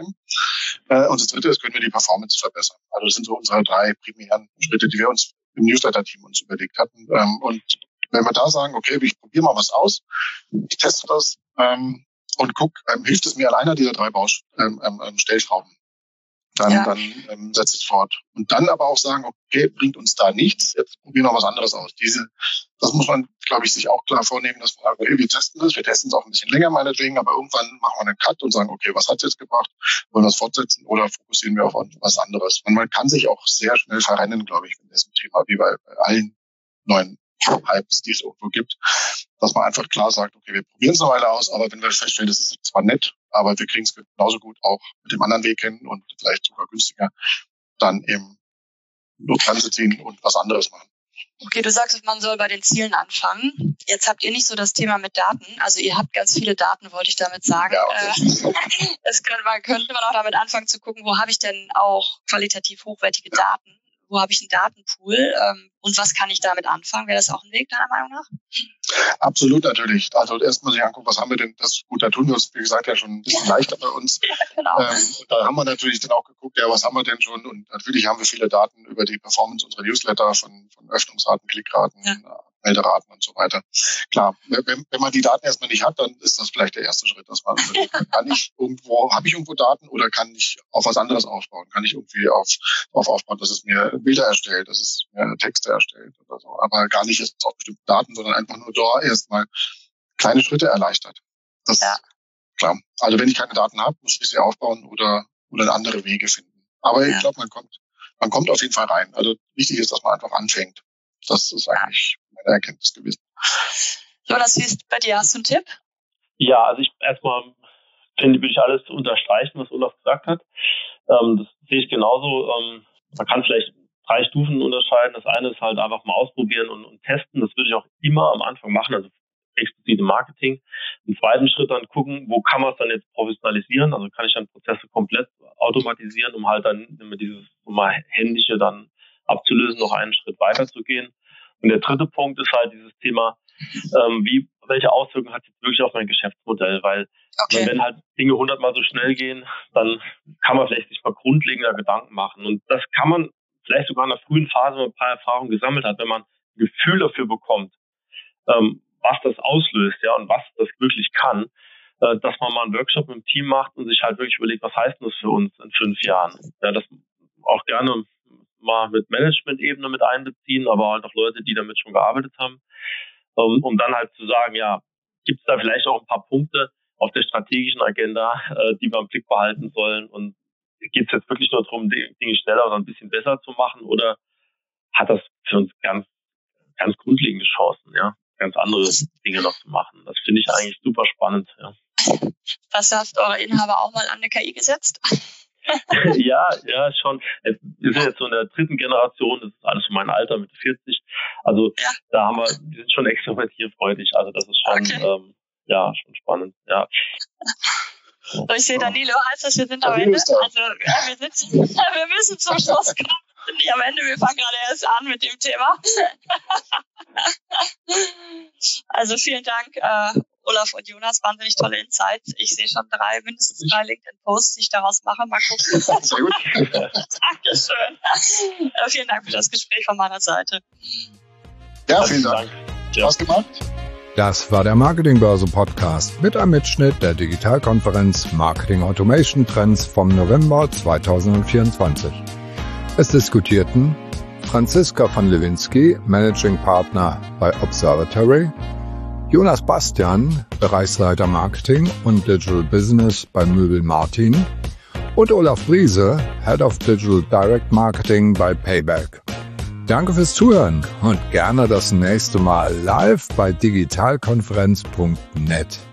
Äh, und das dritte ist, können wir die Performance verbessern. Also das sind so unsere drei primären Schritte, die wir uns im Newsletter-Team uns überlegt hatten. Ähm, und wenn wir da sagen, okay, ich probiere mal was aus, ich teste das ähm, und guck, ähm, hilft es mir alleine dieser drei Baust- ähm, ähm, Stellschrauben, dann, ja. dann ähm, setze ich es fort. Und dann aber auch sagen, okay, bringt uns da nichts, jetzt probieren wir was anderes aus. Diese, das muss man, glaube ich, sich auch klar vornehmen, dass wir sagen, okay, wir testen das, wir testen es auch ein bisschen länger meinetwegen, aber irgendwann machen wir einen Cut und sagen, okay, was hat es jetzt gebracht? Wollen wir es fortsetzen oder fokussieren wir auf was anderes? Und man kann sich auch sehr schnell verrennen, glaube ich, mit diesem Thema, wie bei, bei allen neuen Hypes, die es irgendwo gibt, dass man einfach klar sagt, okay, wir probieren es eine Weile aus, aber wenn wir feststellen, das ist zwar nett, aber wir kriegen es genauso gut auch mit dem anderen Weg hin und vielleicht sogar günstiger, dann eben nur Grenze ziehen und was anderes machen. Okay, du sagst, man soll bei den Zielen anfangen. Jetzt habt ihr nicht so das Thema mit Daten. Also ihr habt ganz viele Daten, wollte ich damit sagen. Ja, okay. Das könnte man, könnte man auch damit anfangen zu gucken, wo habe ich denn auch qualitativ hochwertige Daten? Wo habe ich einen Datenpool ähm, und was kann ich damit anfangen? Wäre das auch ein Weg, deiner Meinung nach? Absolut, natürlich. Also erstmal sich angucken, was haben wir denn, das gut, da tun wir uns, wie gesagt, ja schon ein bisschen leichter bei uns. Ja, genau. Ähm, da haben wir natürlich dann auch geguckt, ja, was haben wir denn schon? Und natürlich haben wir viele Daten über die Performance unserer Newsletter, von, von Öffnungsraten, Klickraten, ja. Melderaten und so weiter. Klar, wenn, wenn man die Daten erstmal nicht hat, dann ist das vielleicht der erste Schritt, dass man kann ich irgendwo, habe ich irgendwo Daten oder kann ich auf was anderes aufbauen? Kann ich irgendwie auf, auf aufbauen, dass es mir Bilder erstellt, dass es mir Texte erstellt oder so. Aber gar nicht jetzt auf bestimmte Daten, sondern einfach nur da erstmal kleine Schritte erleichtert. Das ja. Klar. Also wenn ich keine Daten habe, muss ich sie aufbauen oder, oder andere Wege finden. Aber ja. ich glaube, man kommt, man kommt auf jeden Fall rein. Also wichtig ist, dass man einfach anfängt. Das ist eigentlich meine Erkenntnis gewesen. Jonas, wie ist bei dir? Hast du einen Tipp? Ja, also ich erstmal finde, würde ich alles unterstreichen, was Olaf gesagt hat. Ähm, das sehe ich genauso. Ähm, man kann vielleicht drei Stufen unterscheiden. Das eine ist halt einfach mal ausprobieren und, und testen. Das würde ich auch immer am Anfang machen, also explizit im Marketing. Im zweiten Schritt dann gucken, wo kann man es dann jetzt professionalisieren? Also kann ich dann Prozesse komplett automatisieren, um halt dann immer dieses um mal händische dann abzulösen, noch einen Schritt weiter zu gehen. Und der dritte Punkt ist halt dieses Thema, ähm, wie, welche Auswirkungen hat es jetzt wirklich auf mein Geschäftsmodell? Weil okay. wenn halt Dinge hundertmal so schnell gehen, dann kann man vielleicht sich mal grundlegender Gedanken machen. Und das kann man vielleicht sogar in der frühen Phase, wenn man ein paar Erfahrungen gesammelt hat, wenn man ein Gefühl dafür bekommt, ähm, was das auslöst, ja, und was das wirklich kann, äh, dass man mal einen Workshop mit dem Team macht und sich halt wirklich überlegt, was heißt denn das für uns in fünf Jahren? Ja, das auch gerne mal mit Management-Ebene mit einbeziehen, aber halt auch Leute, die damit schon gearbeitet haben, um, um dann halt zu sagen, ja, gibt es da vielleicht auch ein paar Punkte auf der strategischen Agenda, äh, die wir im Blick behalten sollen, und geht es jetzt wirklich nur darum, die Dinge schneller oder ein bisschen besser zu machen, oder hat das für uns ganz, ganz grundlegende Chancen, ja, ganz andere Dinge noch zu machen? Das finde ich eigentlich super spannend, ja. Was habt eure Inhaber auch mal an eine K I gesetzt? ja, ja, schon. Wir sind jetzt so in der dritten Generation, das ist alles für mein Alter, Mitte vierzig. Also ja. da haben wir, wir sind schon extrovertierfreudig. Also das ist schon, okay. ähm, ja, schon spannend, ja. So, ich sehe, Danilo, heißt das, wir sind am Ende. Also ja, wir, sind, wir müssen zum Schluss kommen. Wir sind nicht am Ende, wir fangen gerade erst an mit dem Thema. Also vielen Dank, äh, Olaf und Jonas, wahnsinnig tolle Insights. Ich sehe schon drei, mindestens drei LinkedIn-Posts, die ich daraus mache. Mal gucken. Sehr gut. Dankeschön. Äh, vielen Dank für das Gespräch von meiner Seite. Ja, vielen Dank. Spaß gemacht. Das war der Marketingbörse-Podcast mit einem Mitschnitt der Digitalkonferenz Marketing Automation Trends vom November zweitausendvierundzwanzig. Es diskutierten Franziska von Lewinsky, Managing Partner bei Observatory, Jonas Bastian, Bereichsleiter Marketing und Digital Business bei Möbel Martin, und Olaf Briese, Head of Digital Direct Marketing bei Payback. Danke fürs Zuhören und gerne das nächste Mal live bei digitalkonferenz punkt net.